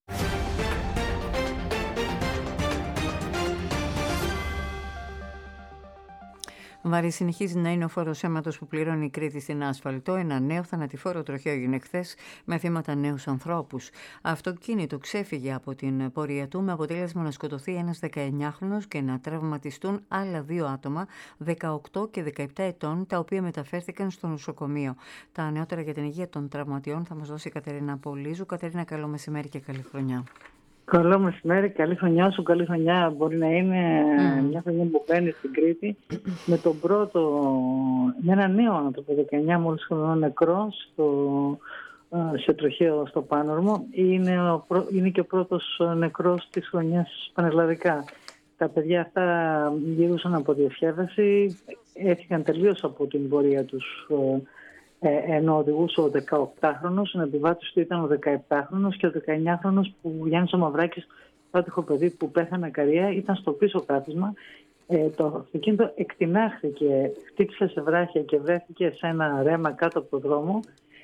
Βαρύ συνεχίζει να είναι ο φόρος αίματος που πληρώνει η Κρήτη στην άσφαλτο. Ένα νέο θανατηφόρο τροχαίο έγινε χθες με θύματα νέους ανθρώπους. Αυτοκίνητο ξέφυγε από την πορεία του με αποτέλεσμα να σκοτωθεί ένας 19χρονος και να τραυματιστούν άλλα 2 άτομα, 18 και 17 ετών, τα οποία μεταφέρθηκαν στο νοσοκομείο. Τα νεότερα για την υγεία των τραυματιών θα μας δώσει η Κατερίνα Πολύζου. Κατερίνα, καλό μεσημέρι και καλή χρονιά. Καλό μεσημέρι, καλή χρονιά σου. Καλή χρονιά μπορεί να είναι μια χρονιά που μπαίνει στην Κρήτη με ένα νέο άνθρωπο, 19 μόλις χρονών, νεκρό σε τροχαίο στο Πάνορμο. Είναι και ο πρώτος νεκρός της χρονιάς πανελλαδικά. Τα παιδιά αυτά γυρούσαν από διασκέδαση, έφυγαν τελείως από την πορεία τους, ενώ οδηγούσε ο 18χρονος, ο επιβάτης του ήταν ο 17χρονος και ο 19χρονος που Γιάννης ο Μαυράκης, πάτυχο παιδί που πέθανε καρία, ήταν στο πίσω κάθισμα. Το αυτοκίνητο εκτινάχθηκε, χτύπησε σε βράχια και βρέθηκε σε ένα ρέμα κάτω από το δρόμο,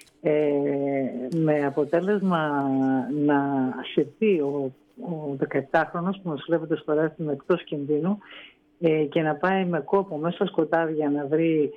με αποτέλεσμα να συρθεί ο 17χρονος που νοσηλεύεται στο Ρέθινο εκτός κινδύνου και να πάει με κόπο μέσα στα σκοτάδια να βρει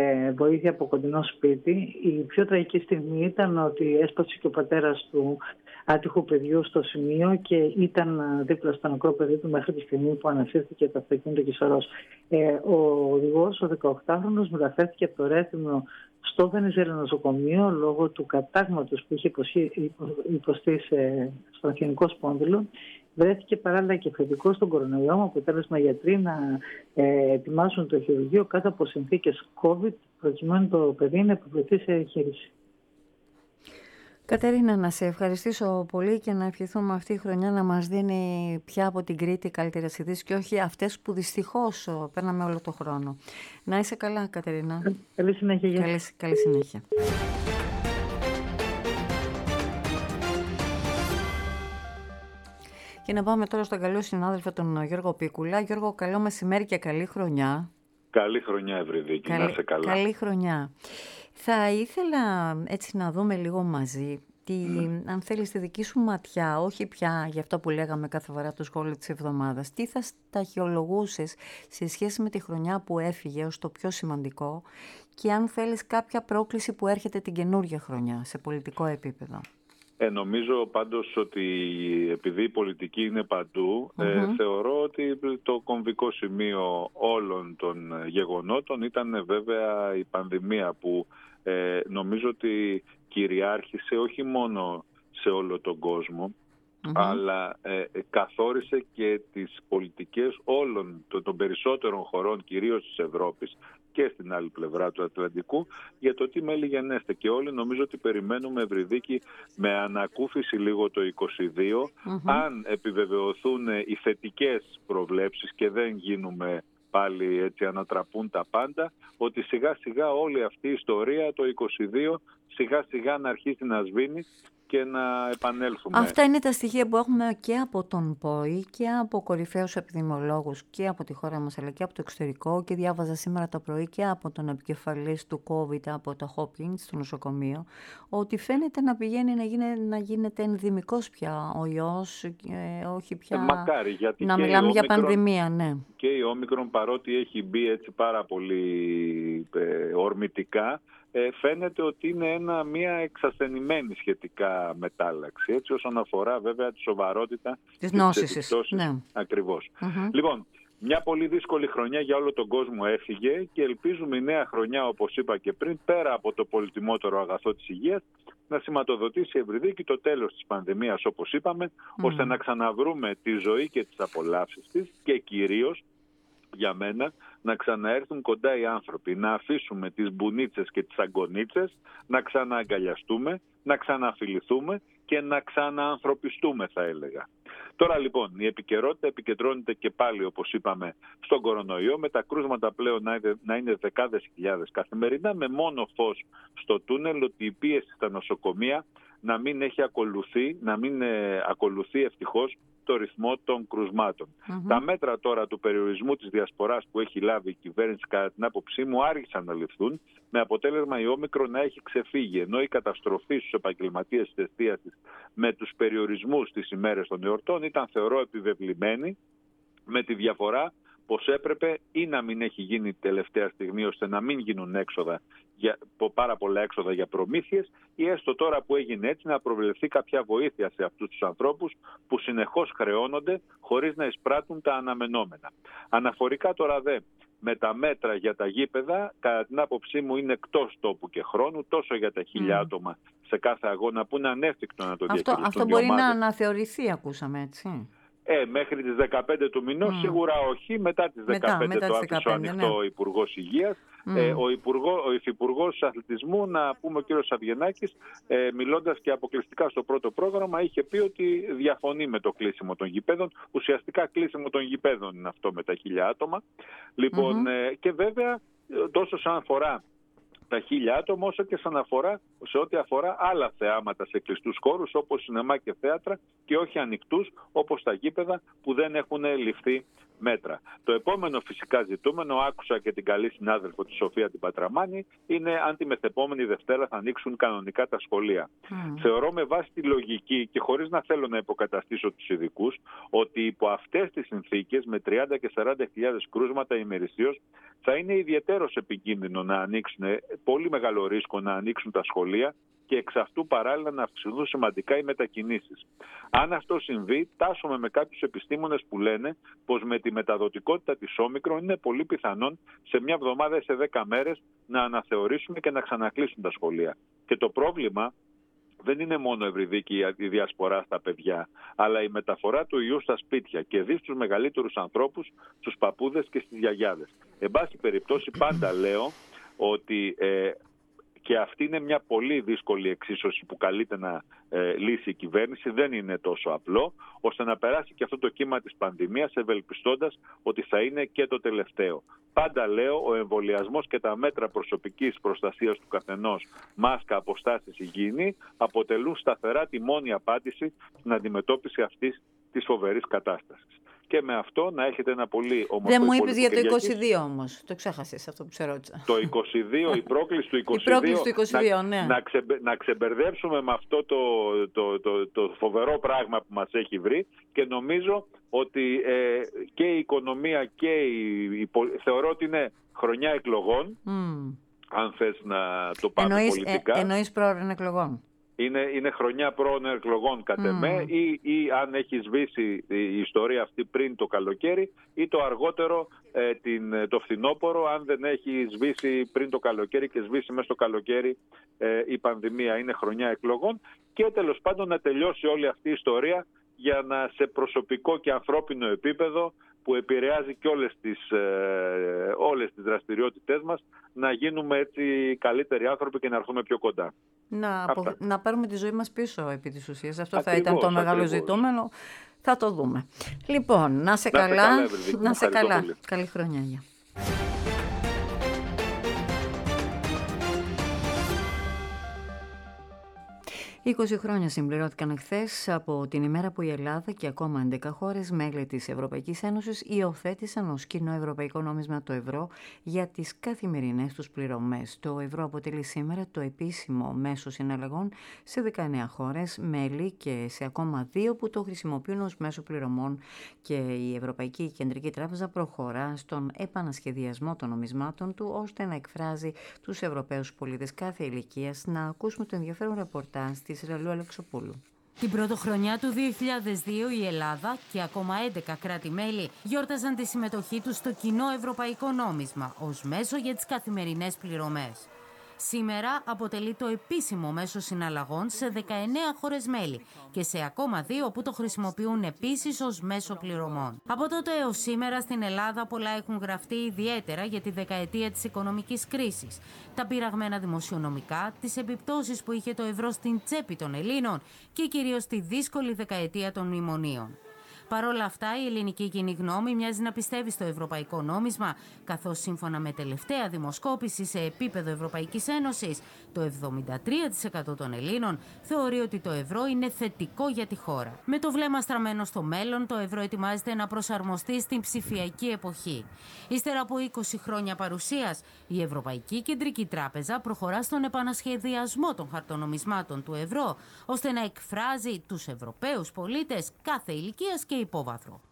βοήθεια από κοντινό σπίτι. Η πιο τραγική στιγμή ήταν ότι έσπασε και ο πατέρας του άτυχου παιδιού στο σημείο και ήταν δίπλα στο νεκρό παιδί του μέχρι τη στιγμή που ανασύρθηκε το αυτοκίνητο και σωρός. Ο οδηγός, ο 18χρονος, μεταφέρθηκε από το Ρέθυμνο στο Βενιζέλο νοσοκομείο λόγω του κατάγματος που είχε υποστεί στο Αθηνικό Σπόνδυλο. Βρέθηκε παράλληλα και φετικό στον κορονοϊό, με αποτέλεσμα γιατροί να ετοιμάσουν το χειρουργείο κάτω από συνθήκες COVID, προκειμένου το παιδί να επιβληθεί σε εγχείρηση. Κατερίνα, να σε ευχαριστήσω πολύ και να ευχηθούμε αυτή η χρονιά να μας δίνει πια από την Κρήτη καλύτερες ειδήσεις και όχι αυτές που δυστυχώς παίρναμε όλο το χρόνο. Να είσαι καλά, Κατερίνα. Καλή συνέχεια. Καλή συνέχεια. Και να πάμε τώρα στον καλό συνάδελφο τον Γιώργο Πίκουλα. Γιώργο, καλό μεσημέρι και καλή χρονιά. Καλή χρονιά, Ευρυδίκη. Να είσαι καλά. Καλή χρονιά. Θα ήθελα έτσι να δούμε λίγο μαζί αν θέλεις τη δική σου ματιά, όχι πια για αυτό που λέγαμε κάθε φορά το σχόλιο της εβδομάδας, τι θα σταχυολογούσες σε σχέση με τη χρονιά που έφυγε ως το πιο σημαντικό και αν θέλεις κάποια πρόκληση που έρχεται την καινούργια χρονιά σε πολιτικό επίπεδο. Νομίζω πάντως ότι επειδή η πολιτική είναι παντού, θεωρώ ότι το κομβικό σημείο όλων των γεγονότων ήταν βέβαια η πανδημία που νομίζω ότι κυριάρχησε όχι μόνο σε όλο τον κόσμο, αλλά καθόρισε και τις πολιτικές όλων των περισσότερων χωρών, κυρίως της Ευρώπης και στην άλλη πλευρά του Ατλαντικού, για το τι μέλη γενέστε. Και όλοι νομίζω ότι περιμένουμε, Ευρυδίκη, με ανακούφιση λίγο το 22, αν επιβεβαιωθούν οι θετικές προβλέψεις και δεν γίνουμε πάλι έτσι ανατραπούν τα πάντα, ότι σιγά σιγά όλη αυτή η ιστορία το 22 σιγά σιγά να αρχίσει να σβήνει και να επανέλθουμε. Αυτά είναι τα στοιχεία που έχουμε και από τον ΠΟΗ και από κορυφαίους επιδημιολόγους και από τη χώρα μας αλλά και από το εξωτερικό, και διάβαζα σήμερα το πρωί και από τον επικεφαλής του COVID από το Hopkins στο νοσοκομείο, ότι φαίνεται να πηγαίνει να γίνεται ενδημικός πια ο ιός, όχι πια μακάρι, γιατί να μιλάμε για πανδημία. Ναι. Και η Όμικρον, παρότι έχει μπει έτσι πάρα πολύ ορμητικά, φαίνεται ότι είναι μια εξασθενημένη σχετικά μετάλλαξη, έτσι, όσον αφορά βέβαια τη σοβαρότητα της νόσησης. Ναι. Ακριβώς. Λοιπόν, μια πολύ δύσκολη χρονιά για όλο τον κόσμο έφυγε και ελπίζουμε η νέα χρονιά, όπως είπα και πριν, πέρα από το πολυτιμότερο αγαθό της υγείας, να σηματοδοτήσει, Ευρυδίκη, το τέλος της πανδημίας, όπως είπαμε, ώστε να ξαναβρούμε τη ζωή και τις απολαύσεις της και κυρίως, για μένα, να ξαναέρθουν κοντά οι άνθρωποι, να αφήσουμε τις μπουνίτσες και τις αγκονίτσες, να ξανααγκαλιαστούμε, να ξαναφιληθούμε και να ξαναανθρωπιστούμε, θα έλεγα. Τώρα λοιπόν η επικαιρότητα επικεντρώνεται και πάλι, όπως είπαμε, στον κορονοϊό, με τα κρούσματα πλέον να είναι δεκάδες χιλιάδες καθημερινά, με μόνο φως στο τούνελ ότι η πίεση στα νοσοκομεία να μην ακολουθεί ευτυχώς το ρυθμό των κρουσμάτων. Τα μέτρα τώρα του περιορισμού της διασποράς που έχει λάβει η κυβέρνηση, κατά την άποψή μου, άρχισαν να ληφθούν, με αποτέλεσμα η Όμικρον να έχει ξεφύγει, ενώ η καταστροφή στους επαγγελματίες της εστίασης με τους περιορισμούς τις ημέρες των εορτών ήταν, θεωρώ, επιβεβλημένη, με τη διαφορά πως έπρεπε ή να μην έχει γίνει τελευταία στιγμή ώστε να μην γίνουν πάρα πολλά έξοδα για προμήθειες, ή έστω τώρα που έγινε έτσι να προβλεφθεί κάποια βοήθεια σε αυτούς τους ανθρώπους που συνεχώς χρεώνονται χωρίς να εισπράττουν τα αναμενόμενα. Αναφορικά τώρα με τα μέτρα για τα γήπεδα, κατά την άποψή μου είναι εκτός τόπου και χρόνου, τόσο για τα 1.000 άτομα σε κάθε αγώνα που είναι ανέφικτο να το διαχειριστούν. Αυτό μπορεί να αναθεωρηθεί, ακούσαμε, έτσι. Μέχρι τις 15 του μηνός σίγουρα όχι, μετά τις 15 το άφησε ανοιχτό ο Υπουργός Υγείας. Ο Υφυπουργός Αθλητισμού, να πούμε ο κύριος Αβγενάκης, μιλώντας και αποκλειστικά στο πρώτο πρόγραμμα, είχε πει ότι διαφωνεί με το κλείσιμο των γηπέδων. Ουσιαστικά κλείσιμο των γηπέδων είναι αυτό με τα 1.000 άτομα. Λοιπόν, και βέβαια τόσο σαν αφορά τα 1.000 άτομα, όσο και σε ό,τι αφορά άλλα θεάματα σε κλειστούς χώρους όπως σινεμά και θέατρα, και όχι ανοιχτούς όπως τα γήπεδα που δεν έχουν ληφθεί μέτρα. Το επόμενο φυσικά ζητούμενο, άκουσα και την καλή συνάδελφο τη Σοφία την Πατραμάνη, είναι αν τη μεθεπόμενη Δευτέρα θα ανοίξουν κανονικά τα σχολεία. Θεωρώ, με βάση τη λογική και χωρίς να θέλω να υποκαταστήσω τους ειδικούς, ότι υπό αυτές τις συνθήκες με 30 και 40 χιλιάδες κρούσματα ημερησίως θα είναι ιδιαιτέρως επικίνδυνο να ανοίξουν, πολύ μεγάλο ρίσκο να ανοίξουν τα σχολεία σχολεία και εξ αυτού παράλληλα να αυξηθούν σημαντικά οι μετακινήσεις. Αν αυτό συμβεί, τάσσομαι με κάποιους επιστήμονες που λένε πως με τη μεταδοτικότητα της Όμικρον είναι πολύ πιθανόν σε μια εβδομάδα ή σε 10 μέρες να αναθεωρήσουμε και να ξανακλείσουν τα σχολεία. Και το πρόβλημα δεν είναι μόνο ευρυδίκη η διασπορά στα παιδιά, αλλά η μεταφορά του ιού στα σπίτια και δει στους μεγαλύτερους ανθρώπους, στους παππούδες και στις γιαγιάδες. Εν πάση περιπτώσει, πάντα λέω ότι και αυτή είναι μια πολύ δύσκολη εξίσωση που καλείται να λύσει η κυβέρνηση. Δεν είναι τόσο απλό, ώστε να περάσει και αυτό το κύμα της πανδημίας, ευελπιστώντας ότι θα είναι και το τελευταίο. Πάντα λέω, ο εμβολιασμός και τα μέτρα προσωπικής προστασίας του καθενός, μάσκα, αποστάσεις, υγιεινή, αποτελούν σταθερά τη μόνη απάντηση στην αντιμετώπιση αυτής της φοβερής κατάστασης. Και με αυτό να έχετε ένα πολύ όμορφο. Δεν μου είπες για το 22 όμως. Το ξέχασες αυτό που σε ρώτησα. Το 22, η πρόκληση του 22. Η πρόκληση του 22, ναι. Να ξεμπερδέψουμε με αυτό το φοβερό πράγμα που μας έχει βρει, και νομίζω ότι και η οικονομία και θεωρώ ότι είναι χρονιά εκλογών, αν θες να το πάμε πολιτικά. Εννοείς πρόωρων εκλογών. Είναι χρονιά πρώων εκλογών κατ' εμέ, ή αν έχει σβήσει η ιστορία αυτή πριν το καλοκαίρι, ή το αργότερο το φθινόπωρο, αν δεν έχει σβήσει πριν το καλοκαίρι και σβήσει μέσα στο καλοκαίρι η πανδημία. Είναι χρονιά εκλογών, και τέλος πάντων να τελειώσει όλη αυτή η ιστορία για να, σε προσωπικό και ανθρώπινο επίπεδο που επηρεάζει και όλες τις δραστηριότητές μας, να γίνουμε έτσι καλύτεροι άνθρωποι και να έρθουμε πιο κοντά. Να πάρουμε τη ζωή μας πίσω επί της ουσίας. Αυτό θα ήταν το μεγάλο ζητούμενο. Θα το δούμε. Λοιπόν, να σε καλά. Να σε καλά. Καλή χρονιά. 20 χρόνια συμπληρώθηκαν εχθές από την ημέρα που η Ελλάδα και ακόμα 11 χώρες μέλη της Ευρωπαϊκής Ένωσης υιοθέτησαν ως κοινό ευρωπαϊκό νόμισμα το ευρώ για τις καθημερινές τους πληρωμές. Το ευρώ αποτελεί σήμερα το επίσημο μέσο συναλλαγών σε 19 χώρες μέλη και σε ακόμα 2 που το χρησιμοποιούν ως μέσο πληρωμών, και η Ευρωπαϊκή Κεντρική Τράπεζα προχωρά στον επανασχεδιασμό των νομισμάτων του ώστε να εκφράζει τους Ευρωπαίους πολίτες κάθε ηλικίας. Να ακούσουμε το ενδιαφέρον ρεπορτάζ της Ρελού Αλεξοπούλου. Την πρωτοχρονιά του 2002 η Ελλάδα και ακόμα 11 κράτη-μέλη γιόρταζαν τη συμμετοχή τους στο κοινό ευρωπαϊκό νόμισμα ως μέσο για τις καθημερινές πληρωμές. Σήμερα αποτελεί το επίσημο μέσο συναλλαγών σε 19 χώρες μέλη και σε ακόμα 2 που το χρησιμοποιούν επίσης ως μέσο πληρωμών. Από τότε έως σήμερα στην Ελλάδα πολλά έχουν γραφτεί, ιδιαίτερα για τη δεκαετία της οικονομικής κρίσης, τα πειραγμένα δημοσιονομικά, τις επιπτώσεις που είχε το ευρώ στην τσέπη των Ελλήνων και κυρίως τη δύσκολη δεκαετία των μνημονίων. Παρ' όλα αυτά, η ελληνική κοινή γνώμη μοιάζει να πιστεύει στο ευρωπαϊκό νόμισμα, καθώς σύμφωνα με τελευταία δημοσκόπηση σε επίπεδο Ευρωπαϊκής Ένωσης, το 73% των Ελλήνων θεωρεί ότι το ευρώ είναι θετικό για τη χώρα. Με το βλέμμα στραμμένο στο μέλλον, το ευρώ ετοιμάζεται να προσαρμοστεί στην ψηφιακή εποχή. Ύστερα από 20 χρόνια παρουσίας, η Ευρωπαϊκή Κεντρική Τράπεζα προχωρά στον επανασχεδιασμό των χαρτονομισμάτων του ευρώ, ώστε να εκφράζει τους Ευρωπαίους πολίτες κάθε ηλικίας και υπόβαθρο.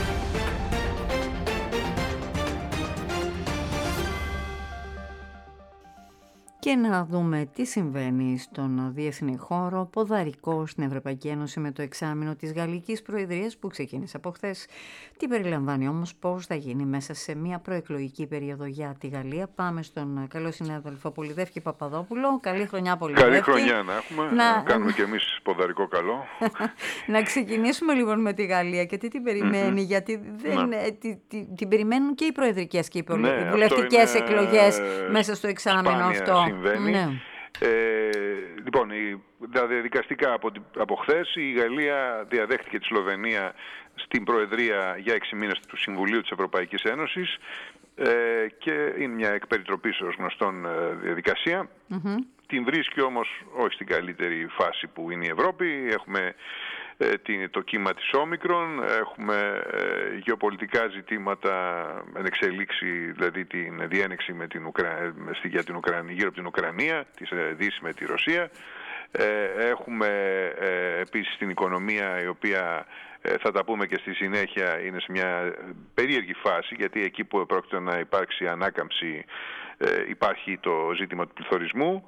Και να δούμε τι συμβαίνει στον διεθνή χώρο ποδαρικό στην Ευρωπαϊκή Ένωση με το εξάμηνο της Γαλλικής Προεδρίας που ξεκίνησε από χθες. Τι περιλαμβάνει όμως, πώς θα γίνει μέσα σε μια προεκλογική περίοδο για τη Γαλλία. Πάμε στον καλό συνάδελφο Πολυδεύκη Παπαδόπουλο. Καλή χρονιά, Πολυδεύκη. Καλή χρονιά να έχουμε. Να κάνουμε κι εμείς ποδαρικό καλό. Να ξεκινήσουμε λοιπόν με τη Γαλλία και τι την περιμένει, γιατί την περιμένουν και οι προεδρικές και οι βουλευτικές εκλογές μέσα στο εξάμηνο αυτό. Ναι. Λοιπόν, διαδικαστικά από χθες η Γαλλία διαδέχτηκε τη Σλοβενία στην Προεδρία για 6 μήνες του Συμβουλίου της Ευρωπαϊκής Ένωσης και είναι μια εκ περιτροπής ως γνωστόν διαδικασία. Την βρίσκει όμως όχι στην καλύτερη φάση που είναι η Ευρώπη. Έχουμε το κύμα της Όμικρον, έχουμε γεωπολιτικά ζητήματα εν εξελίξη, δηλαδή την διένεξη με για την γύρω από την Ουκρανία, τη Δύση με τη Ρωσία. Έχουμε επίσης την οικονομία, η οποία θα τα πούμε και στη συνέχεια είναι σε μια περίεργη φάση, γιατί εκεί που πρόκειται να υπάρξει ανάκαμψη υπάρχει το ζήτημα του πληθωρισμού.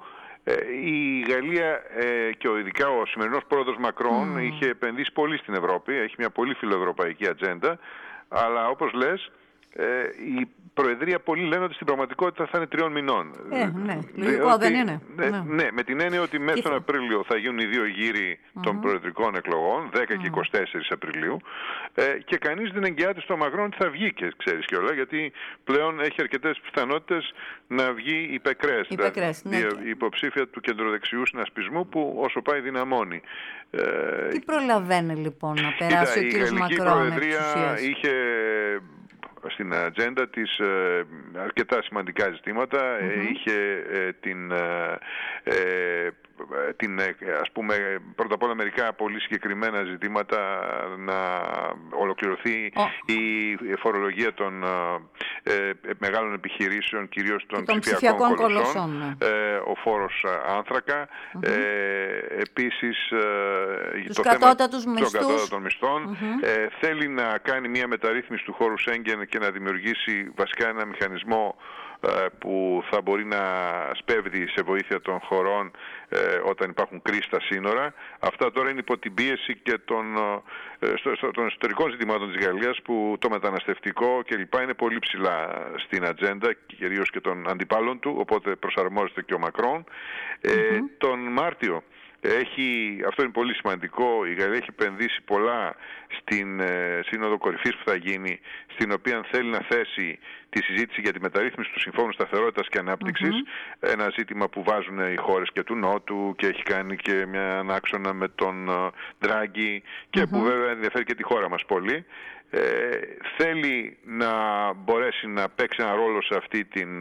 Η Γαλλία και ειδικά ο σημερινός πρόεδρος Μακρόν είχε επενδύσει πολύ στην Ευρώπη, έχει μια πολύ φιλοευρωπαϊκή ατζέντα, αλλά όπως λες, η Προεδρία πολλοί λένε ότι στην πραγματικότητα θα είναι 3 μηνών. Ναι, λογικό δεν είναι. Ναι, με την έννοια ότι μέσα τον Απρίλιο θα γίνουν οι 2 γύροι των προεδρικών εκλογών, 10 και 24 Απριλίου, και κανείς δεν εγγυάται στο Μακρόν ότι θα βγει, και ξέρεις κιόλα, γιατί πλέον έχει αρκετές πιθανότητες να βγει η Πεκρές, η υποψήφια του κεντροδεξιού συνασπισμού, που όσο πάει δυναμώνει. Τι προλαβαίνει λοιπόν να περάσει ο κ. Μακρόν? Η Προεδρία είχε στην ατζέντα της αρκετά σημαντικά ζητήματα. Είχε ας πούμε, πρώτα απ' όλα μερικά πολύ συγκεκριμένα ζητήματα, να ολοκληρωθεί η φορολογία των μεγάλων επιχειρήσεων, κυρίως των ψηφιακών κολοσσών, ο φόρος άνθρακα, επίσης τους κατώτατους μισθών. Θέλει να κάνει μια μεταρρύθμιση του χώρου Σέγγεν και να δημιουργήσει βασικά ένα μηχανισμό που θα μπορεί να σπέβδει σε βοήθεια των χωρών όταν υπάρχουν κρίσεις στα σύνορα. Αυτά τώρα είναι υπό την πίεση και των εσωτερικών ζητημάτων της Γαλλίας, που το μεταναστευτικό κλπ. Είναι πολύ ψηλά στην ατζέντα, κυρίως και των αντιπάλων του, οπότε προσαρμόζεται και ο Μακρόν. Τον Μάρτιο αυτό είναι πολύ σημαντικό, η Γαλλία έχει επενδύσει πολλά στην Σύνοδο Κορυφής που θα γίνει, στην οποία θέλει να θέσει τη συζήτηση για τη μεταρρύθμιση του Συμφώνου Σταθερότητας και Ανάπτυξης, ένα ζήτημα που βάζουν οι χώρες και του Νότου, και έχει κάνει και μια άξονα με τον Ντράγκη, και που βέβαια ενδιαφέρει και τη χώρα μας πολύ. Θέλει να μπορέσει να παίξει ένα ρόλο σε αυτή την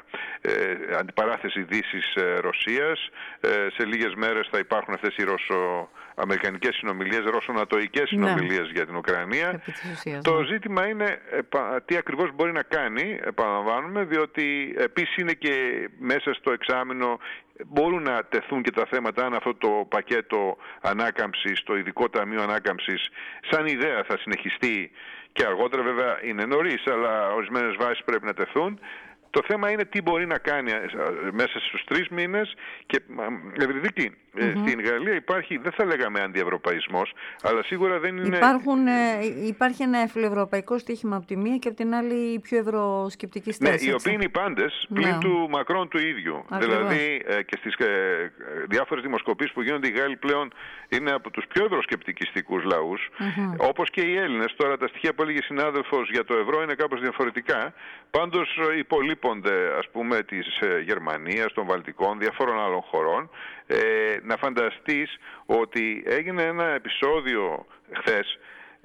αντιπαράθεση Δύσης-Ρωσίας. Σε λίγες μέρες θα υπάρχουν αυτές οι ρωσο-αμερικανικές συνομιλίες, ρωσο-νατοικές συνομιλίες για την Ουκρανία. Το ζήτημα είναι τι ακριβώς μπορεί να κάνει, επαναλαμβάνουμε, διότι επίσης είναι και μέσα στο εξάμηνο μπορούν να τεθούν και τα θέματα αν αυτό το πακέτο ανάκαμψης, το ειδικό ταμείο ανάκαμψης, σαν ιδέα θα συνεχιστεί, και αργότερα βέβαια είναι νωρίς, αλλά ορισμένες βάσεις πρέπει να τεθούν. Το θέμα είναι τι μπορεί να κάνει μέσα στους 3 μήνες. Και Ευρυδίκη, στην Γαλλία υπάρχει, δεν θα λέγαμε αντιευρωπαϊσμός, αλλά σίγουρα δεν είναι... Υπάρχει ένα φιλοευρωπαϊκό στοίχημα από τη μία, και από την άλλη η πιο ευρωσκεπτική στάση. Ναι, οι οποίοι είναι οι πάντες, πλην του Μακρόν του ίδιου. Ακριβώς. Δηλαδή και στις διάφορες δημοσκοπήσεις που γίνονται, οι Γάλλοι πλέον είναι από τους πιο ευρωσκεπτικιστικούς λαούς, όπως και οι Έλληνες. Τώρα τα στοιχεία που έλεγε συνάδελφος για το ευρώ είναι κάπως διαφορετικά. Πάντως υπολείπονται, ας πούμε, της Γερμανίας, των Βαλτικών, διαφόρων άλλων χωρών. Να φανταστείς ότι έγινε ένα επεισόδιο χθες,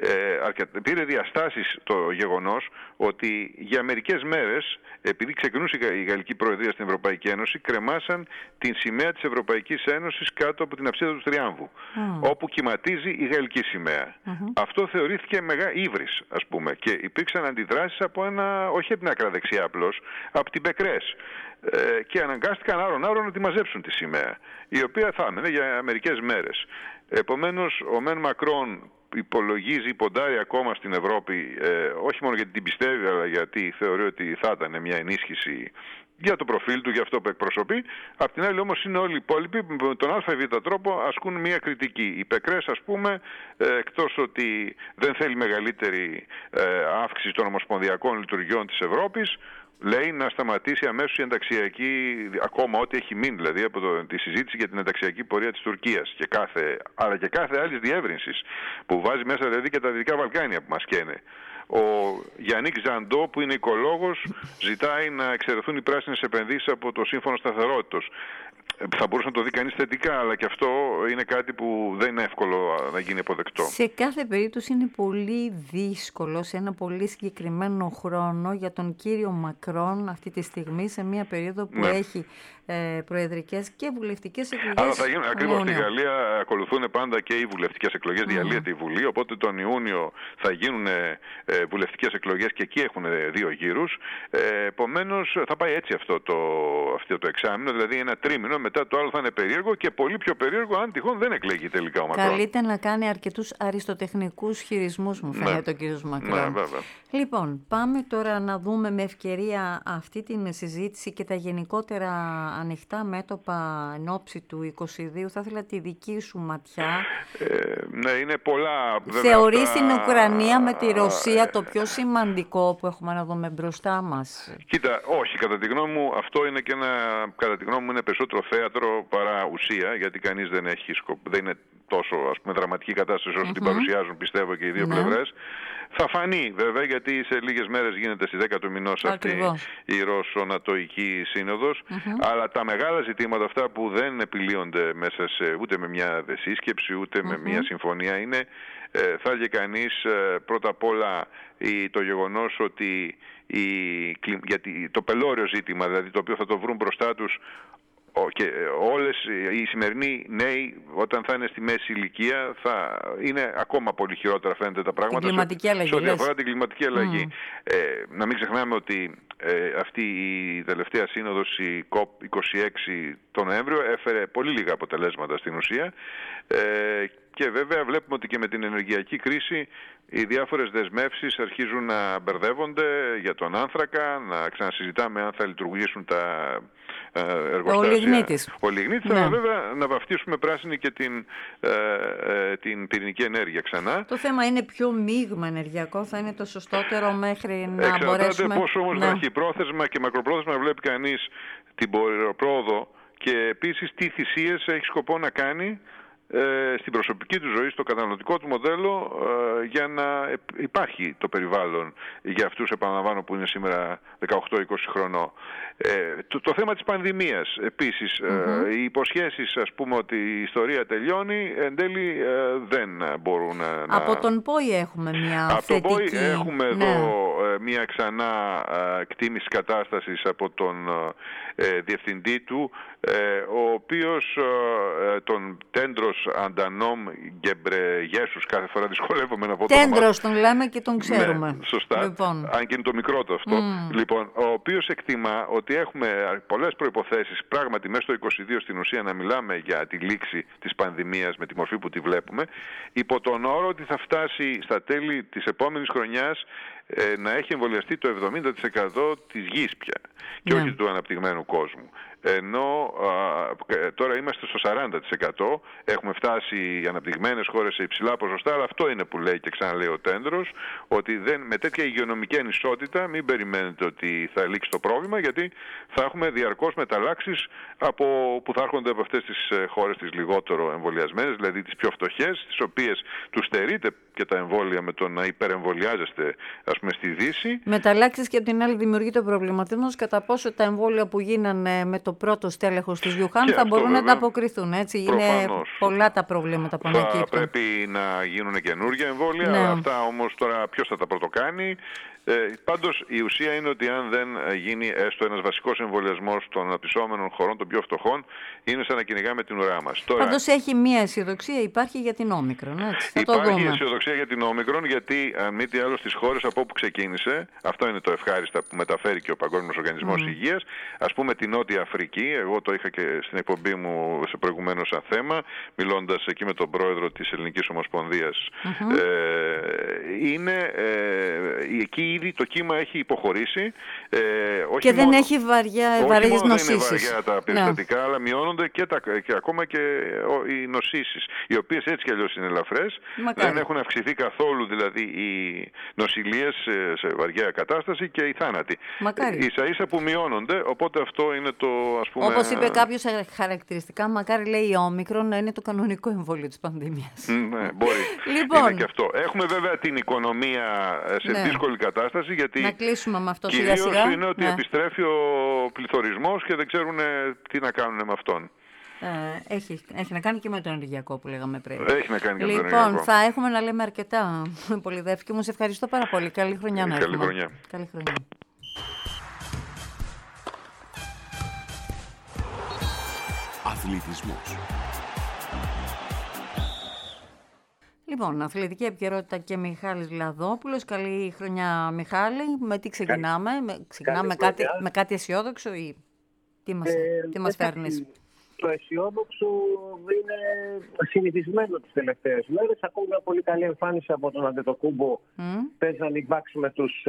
πήρε διαστάσεις το γεγονός ότι για μερικές μέρες, επειδή ξεκινούσε η Γαλλική Προεδρία στην Ευρωπαϊκή Ένωση, κρεμάσαν την σημαία της Ευρωπαϊκής Ένωσης κάτω από την αψίδα του Τριάμβου, όπου κυματίζει η γαλλική σημαία. Αυτό θεωρήθηκε ύβρις, ας πούμε, και υπήρξαν αντιδράσεις από όχι από την ακραδεξιά απλώς, από την Πεκρές. Και αναγκάστηκαν άρον-άρον να τη μαζέψουν τη σημαία, η οποία θα έμενε για μερικές μέρες. Επομένως, ο Μεν Μακρόν ποντάρει ακόμα στην Ευρώπη, όχι μόνο γιατί την πιστεύει, αλλά γιατί θεωρεί ότι θα ήταν μια ενίσχυση για το προφίλ του, για αυτό που εκπροσωπεί. Απ' την άλλη όμως είναι όλοι οι υπόλοιποι με τον ΑΒ τρόπο ασκούν μια κριτική. Η Πεκρές, ας πούμε, εκτός ότι δεν θέλει μεγαλύτερη αύξηση των ομοσπονδιακών λειτουργιών της Ευρώπης, λέει να σταματήσει αμέσως η ενταξιακή, ακόμα ό,τι έχει μείνει δηλαδή από τη συζήτηση για την ενταξιακή πορεία της Τουρκίας, αλλά και κάθε άλλης διεύρυνσης, που βάζει μέσα δηλαδή και τα Δυτικά Βαλκάνια που μας καίνε. Ο Γιάννικ Ζαντό, που είναι οικολόγος, ζητάει να εξαιρεθούν οι πράσινες επενδύσεις από το Σύμφωνο Σταθερότητας. Θα μπορούσε να το δει κανείς θετικά, αλλά και αυτό είναι κάτι που δεν είναι εύκολο να γίνει αποδεκτό. Σε κάθε περίπτωση είναι πολύ δύσκολο, σε ένα πολύ συγκεκριμένο χρόνο, για τον κύριο Μακρόν αυτή τη στιγμή, σε μια περίοδο που έχει προεδρικές και βουλευτικές εκλογές. Αλλά θα γίνουν ακριβώς στη Γαλλία, ακολουθούν πάντα και οι βουλευτικές εκλογές, διαλύεται η Βουλή, οπότε τον Ιούνιο θα γίνουν βουλευτικές εκλογές και εκεί έχουν 2 γύρους. Επομένως θα πάει έτσι αυτό το εξάμηνο, δηλαδή ένα τρίμηνο, μετά το άλλο θα είναι περίεργο και πολύ πιο περίεργο αν τυχόν δεν εκλέγει τελικά ο Μακρόν. Καλείται να κάνει αρκετούς αριστοτεχνικούς χειρισμούς, μου φαίνεται ο κύριος Μακρόν. Ναι, λοιπόν, πάμε τώρα να δούμε με ευκαιρία αυτή την συζήτηση και τα γενικότερα ανοιχτά μέτωπα εν ώψη του 22. Θα ήθελα τη δική σου ματιά. Ναι, είναι πολλά. Θεωρείς την Ουκρανία με τη Ρωσία το πιο σημαντικό που έχουμε να δούμε μπροστά μας? Κοίτα, όχι, κατά τη γνώμη μου αυτό είναι κατά τη γνώμη μου είναι περισσότερο θέατρο παρά ουσία, γιατί κανείς δεν είναι τόσο δραματική κατάσταση όσο την παρουσιάζουν, πιστεύω, και οι δύο πλευρές. Θα φανεί βέβαια, γιατί σε λίγες μέρες γίνεται στις 10 του μηνός αυτή η Ρωσο-Νατοϊκή Σύνοδος, αλλά τα μεγάλα ζητήματα αυτά που δεν επιλύονται μέσα ούτε με μια σύσκεψη ούτε με μια συμφωνία είναι, θα έλεγε κανείς, πρώτα απ' όλα το γεγονός ότι γιατί το πελώριο ζήτημα, δηλαδή το οποίο θα το βρουν μπροστά τους και όλες οι σημερινοί νέοι, όταν θα είναι στη μέση ηλικία, θα είναι ακόμα πολύ χειρότερα, φαίνεται, τα πράγματα σε ό,τι αφορά την κλιματική αλλαγή. Να μην ξεχνάμε ότι αυτή η τελευταία σύνοδος, η COP26 τον Νοέμβριο, έφερε πολύ λίγα αποτελέσματα στην ουσία, και βέβαια βλέπουμε ότι και με την ενεργειακή κρίση οι διάφορες δεσμεύσεις αρχίζουν να μπερδεύονται για τον άνθρακα, να ξανασυζητάμε αν θα λειτουργήσουν τα εργοστάσια. Ο λιγνίτης, αλλά βέβαια να βαφτίσουμε πράσινη και την πυρηνική ενέργεια βράδια ξανά. Το θέμα είναι ποιο μείγμα ενεργειακό θα είναι το σωστότερο μέχρι να μπορέσουμε... Εξαρτάται πόσο όμως βραχυπρόθεσμα και μακροπρόθεσμα βλέπει κανείς την πρόοδο και επίσης τι θυσίες έχει σκοπό να κάνει στην προσωπική του ζωή, στο καταναλωτικό του μοντέλο, για να υπάρχει το περιβάλλον για αυτούς, επαναλαμβάνω, που είναι σήμερα 18-20 χρονών. Το θέμα της πανδημίας επίσης, οι υποσχέσεις, ας πούμε, ότι η ιστορία τελειώνει, εν τέλει δεν μπορούν να... Από τον ΠΟΗ έχουμε μια θετική... Από τον ΠΟΗ έχουμε εδώ μια ξανά εκτίμηση κατάστασης από τον διευθυντή του, ο οποίος τον Τέντρος Αντανόμ Γκεμπρεγέσους, κάθε φορά δυσκολεύομαι να πω το όνομα. Τέντρος τον λέμε και τον ξέρουμε. Ναι, σωστά, λοιπόν. Αν και είναι το μικρό του αυτό. Λοιπόν, ο οποίος εκτιμά ότι έχουμε πολλές προϋποθέσεις πράγματι μέσα στο 22 στην ουσία να μιλάμε για τη λήξη της πανδημίας με τη μορφή που τη βλέπουμε, υπό τον όρο ότι θα φτάσει στα τέλη της επόμενης χρονιάς να έχει εμβολιαστεί το 70% της γης πια και όχι του αναπτυγμένου κόσμου. Ενώ τώρα είμαστε στο 40%, έχουμε φτάσει οι αναπτυγμένες χώρες σε υψηλά ποσοστά, αλλά αυτό είναι που λέει και ξαναλέει ο Τέντρος, ότι με τέτοια υγειονομική ανισότητα μην περιμένετε ότι θα λήξει το πρόβλημα, γιατί θα έχουμε διαρκώς μεταλλάξεις που θα έρχονται από αυτές τις χώρες τις λιγότερο εμβολιασμένες, δηλαδή τις πιο φτωχές, τις οποίες τους στερείται και τα εμβόλια με το να υπερεμβολιάζεστε, ας πούμε, στη Δύση. Μεταλλάξεις και από την άλλη δημιουργείται ο προβληματισμός κατά πόσο τα εμβόλια που γίνανε με το πρώτο στέλεχος της Γιουχάν θα μπορούν να ανταποκριθούν. Έτσι. Είναι πολλά τα προβλήματα που ανακύπτουν. Θα πρέπει να γίνουν καινούργια εμβόλια, αλλά αυτά όμως τώρα ποιος θα τα πρωτοκάνει. Πάντως η ουσία είναι ότι αν δεν γίνει έστω ένας βασικός εμβολιασμός των αναπτυσσόμενων χωρών, των πιο φτωχών, είναι σαν να κυνηγάμε την ουρά μας. Πάντως έχει μία αισιοδοξία, υπάρχει για την Όμικρον. Υπάρχει αισιοδοξία για την Όμικρον, γιατί αν μη τι άλλο στις χώρες από όπου ξεκίνησε, αυτό είναι το ευχάριστα που μεταφέρει και ο Παγκόσμιος Οργανισμός Υγείας, ας πούμε τη Νότια Αφρική, εγώ το είχα και στην εκπομπή μου σε προηγουμένως σαν θέμα, μιλώντας εκεί με τον πρόεδρο της Ελληνικής Ομοσπονδίας. Εκεί ήδη το κύμα έχει υποχωρήσει. Και δεν έχει βαριές νοσήσεις. Δεν είναι βαριά τα περιστατικά, αλλά μειώνονται και ακόμα και οι νοσήσεις, οι οποίες έτσι κι αλλιώς είναι ελαφρές. Δεν έχουν αυξηθεί καθόλου δηλαδή οι νοσηλίες σε βαριά κατάσταση και οι θάνατοι. Ίσα-ίσα που μειώνονται, οπότε αυτό είναι το, ας πούμε... Όπως είπε κάποιος χαρακτηριστικά, μακάρι, λέει, η Όμικρον να είναι το κανονικό εμβόλιο της πανδημίας. Ναι, μπορεί. Λοιπόν, είναι και αυτό. Έχουμε βέβαια την οικονομία σε δύσκολη κατάσταση, γιατί να κλείσουμε με αυτό κυρίως είναι ότι επιστρέφει ο πληθωρισμός και δεν ξέρουν τι να κάνουν με αυτόν. Έχει να κάνει και με το ενεργειακό που λέγαμε πριν. Έχει να κάνει και με το ενεργειακό. Λοιπόν, θα έχουμε να λέμε αρκετά, Πολυδεύκη μου. Σε ευχαριστώ πάρα πολύ. Καλή χρονιά να έχουμε. Καλή χρονιά. Αθλητισμός. Λοιπόν, αθλητική επικαιρότητα και Μιχάλης Λαδόπουλος. Καλή χρονιά, Μιχάλη. Με τι ξεκινάμε? Ξεκινάμε με κάτι αισιόδοξο ή τι μας φέρνεις? Το αισιόδοξο είναι συνηθισμένο τις τελευταίες μέρες. Ακόμα μια πολύ καλή εμφάνιση από τον Αντετοκούμπο. Παίζαν οι Bucks με τους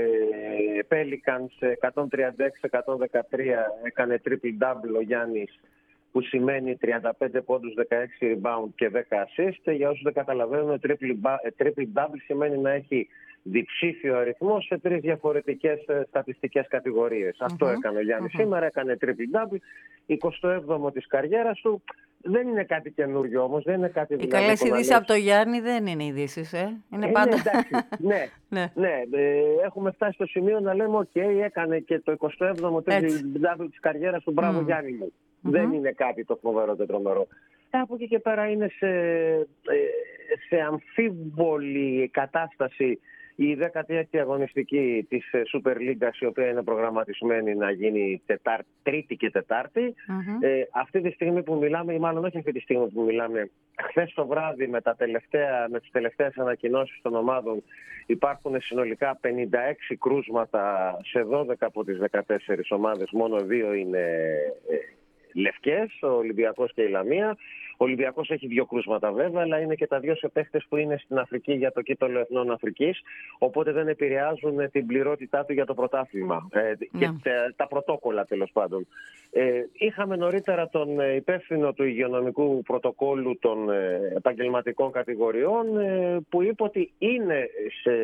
Pelicans 136-113. Έκανε triple-double ο Γιάννης, που σημαίνει 35 πόντους, 16 rebound και 10 assist. Για όσους δεν καταλαβαίνουν, triple-double σημαίνει να έχει διψήφιο αριθμό σε 3 διαφορετικές στατιστικές κατηγορίες. Αυτό έκανε ο Γιάννης σήμερα, έκανε triple-double, 27ο της καριέρας του. Δεν είναι κάτι καινούριο όμως, δεν είναι κάτι Οι καλές ειδήσεις από το Γιάννη δεν είναι ειδήσεις, είναι πάντα. Ναι, έχουμε φτάσει στο σημείο να λέμε έκανε και το 27ο triple-double της καριέρας του, μπράβο Γιάννη μου. Δεν είναι κάτι το φοβερό, το τρομερό. Από εκεί και πέρα είναι σε αμφίβολη κατάσταση η 16η αγωνιστική της Super League, η οποία είναι προγραμματισμένη να γίνει Τρίτη και Τετάρτη. Αυτή τη στιγμή που μιλάμε, ή μάλλον όχι αυτή τη στιγμή που μιλάμε, χθες το βράδυ με τις τελευταίες ανακοινώσεις των ομάδων υπάρχουν συνολικά 56 κρούσματα σε 12 από τις 14 ομάδες. Μόνο 2 είναι λευκές, ο Ολυμπιακός και η Λαμία. Ο Ολυμπιακός έχει 2 κρούσματα βέβαια, αλλά είναι και τα 2 σε παίχτες που είναι στην Αφρική για το κύπελλο Εθνών Αφρικής, οπότε δεν επηρεάζουν την πληρότητά του για το πρωτάθλημα και τα πρωτόκολλα τέλος πάντων. Είχαμε νωρίτερα τον υπεύθυνο του υγειονομικού πρωτοκόλλου των επαγγελματικών κατηγοριών που είπε ότι είναι σε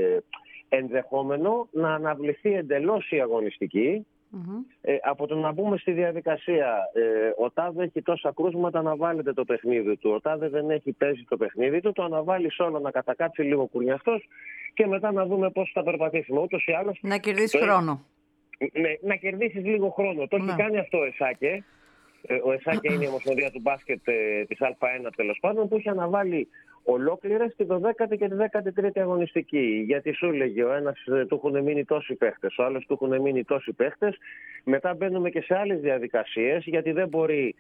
ενδεχόμενο να αναβληθεί εντελώς η αγωνιστική. Από το να μπούμε στη διαδικασία, ο τάδε έχει τόσα κρούσματα, να βάλετε το παιχνίδι του. Ο τάδε δεν έχει παίζει το παιχνίδι του, το αναβάλει όλο να κατακάτσει λίγο κουρνιαστός και μετά να δούμε πώς θα περπατήσουμε. Ούτως ή άλλως. Να κερδίσει χρόνο. Ναι, να κερδίσεις λίγο χρόνο. Το έχει κάνει αυτό ο Εσάκε. Ο Εσάκε είναι η Ομοσπονδία του μπάσκετ της Α1 τέλος πάντων, που είχε αναβάλει ολόκληρες και το 10η και τη 13η αγωνιστική. Γιατί σου έλεγε ο ένας του έχουν μείνει τόσοι παίχτες, ο άλλος του έχουν μείνει τόσοι παίχτες. Μετά μπαίνουμε και σε άλλες διαδικασίες, γιατί δεν μπορεί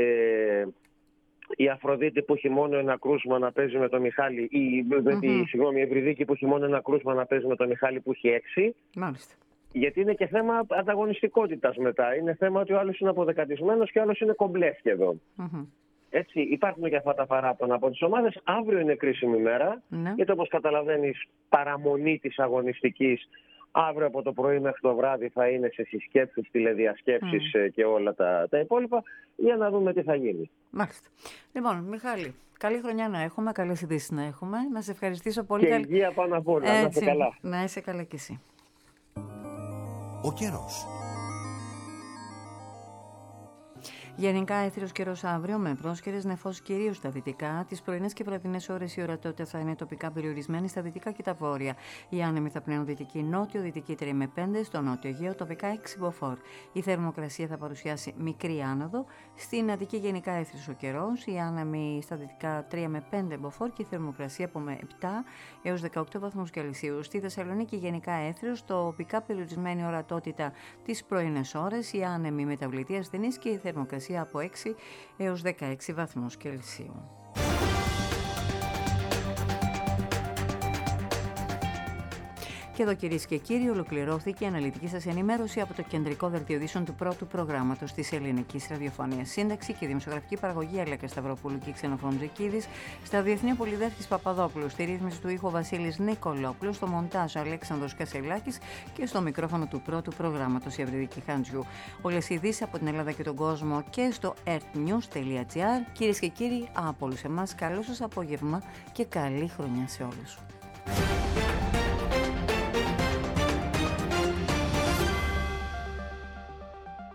η Αφροδίτη που έχει μόνο ένα κρούσμα να παίζει με τον Μιχάλη, ή η Ευρυδίκη που έχει μόνο ένα κρούσμα να παίζει με τον Μιχάλη που έχει 6. Μάλιστα. Γιατί είναι και θέμα ανταγωνιστικότητας μετά. Είναι θέμα ότι ο άλλος είναι αποδεκατισμένος και ο άλλος είναι κομπλέ σχεδόν. Έτσι, υπάρχουν και αυτά τα παράπονα από τις ομάδες. Αύριο είναι κρίσιμη μέρα, γιατί όπως καταλαβαίνεις, παραμονή της αγωνιστικής αύριο από το πρωί μέχρι το βράδυ θα είναι σε συσκέψεις, τηλεδιασκέψεις και όλα τα υπόλοιπα, για να δούμε τι θα γίνει. Μάλιστα. Λοιπόν, Μιχάλη, καλή χρονιά να έχουμε, καλές ειδήσεις να έχουμε. Να σε ευχαριστήσω πολύ. Και υγεία πάνω απ' όλα. Να είσαι καλά. Να είσαι καλά κι εσύ. Ο καιρός. Γενικά έθριος καιρός αύριο με πρόσχερες νεφώσεις κυρίως στα δυτικά. Τις πρωινές και βραδινές ώρες η ορατότητα θα είναι τοπικά περιορισμένη στα δυτικά και τα βόρεια. Οι άνεμοι θα πνέουν δυτική νότιο, δυτική 3 με 5, στο νότιο Αιγαίο τοπικά 6 μποφόρ. Η θερμοκρασία θα παρουσιάσει μικρή άνοδο. Στην Αττική γενικά έθριος ο καιρός. Οι άνεμοι στα δυτικά 3 με 5 μποφόρ και η θερμοκρασία από 7 έως 18 βαθμούς Κελσίου. Στη Θεσσαλονίκη γενικά έθριος, τοπικά περιορισμένη ορατότητα τις πρωινές ώρες. Οι άνεμοι μεταβλητή ασθενής και η θερμοκρασία από 6 έως 16 βαθμούς Κελσίου. Και εδώ, κυρίες και κύριοι, ολοκληρώθηκε η αναλυτική σας ενημέρωση από το κεντρικό δελτίο ειδήσεων του πρώτου προγράμματος της ελληνικής ραδιοφωνίας. Σύνταξη και δημοσιογραφική παραγωγή Αλέκα Σταυροπούλου και Ξενοφωνζικίδης. Στα διεθνή Πολυδέρφης Παπαδόπουλου. Στη ρύθμιση του ήχου Βασίλης Νικολόπουλος. Στο μοντάζ Αλέξανδρος Κασελάκης και στο μικρόφωνο του πρώτου προγράμματος η Ευρυδίκη Χάντζιου. Όλες οι ειδήσεις από την Ελλάδα και τον κόσμο και στο earthnews.gr. Κυρίες και κύριοι, από όλους εμάς, καλό σας απόγευμα και καλή χρονιά σε όλους.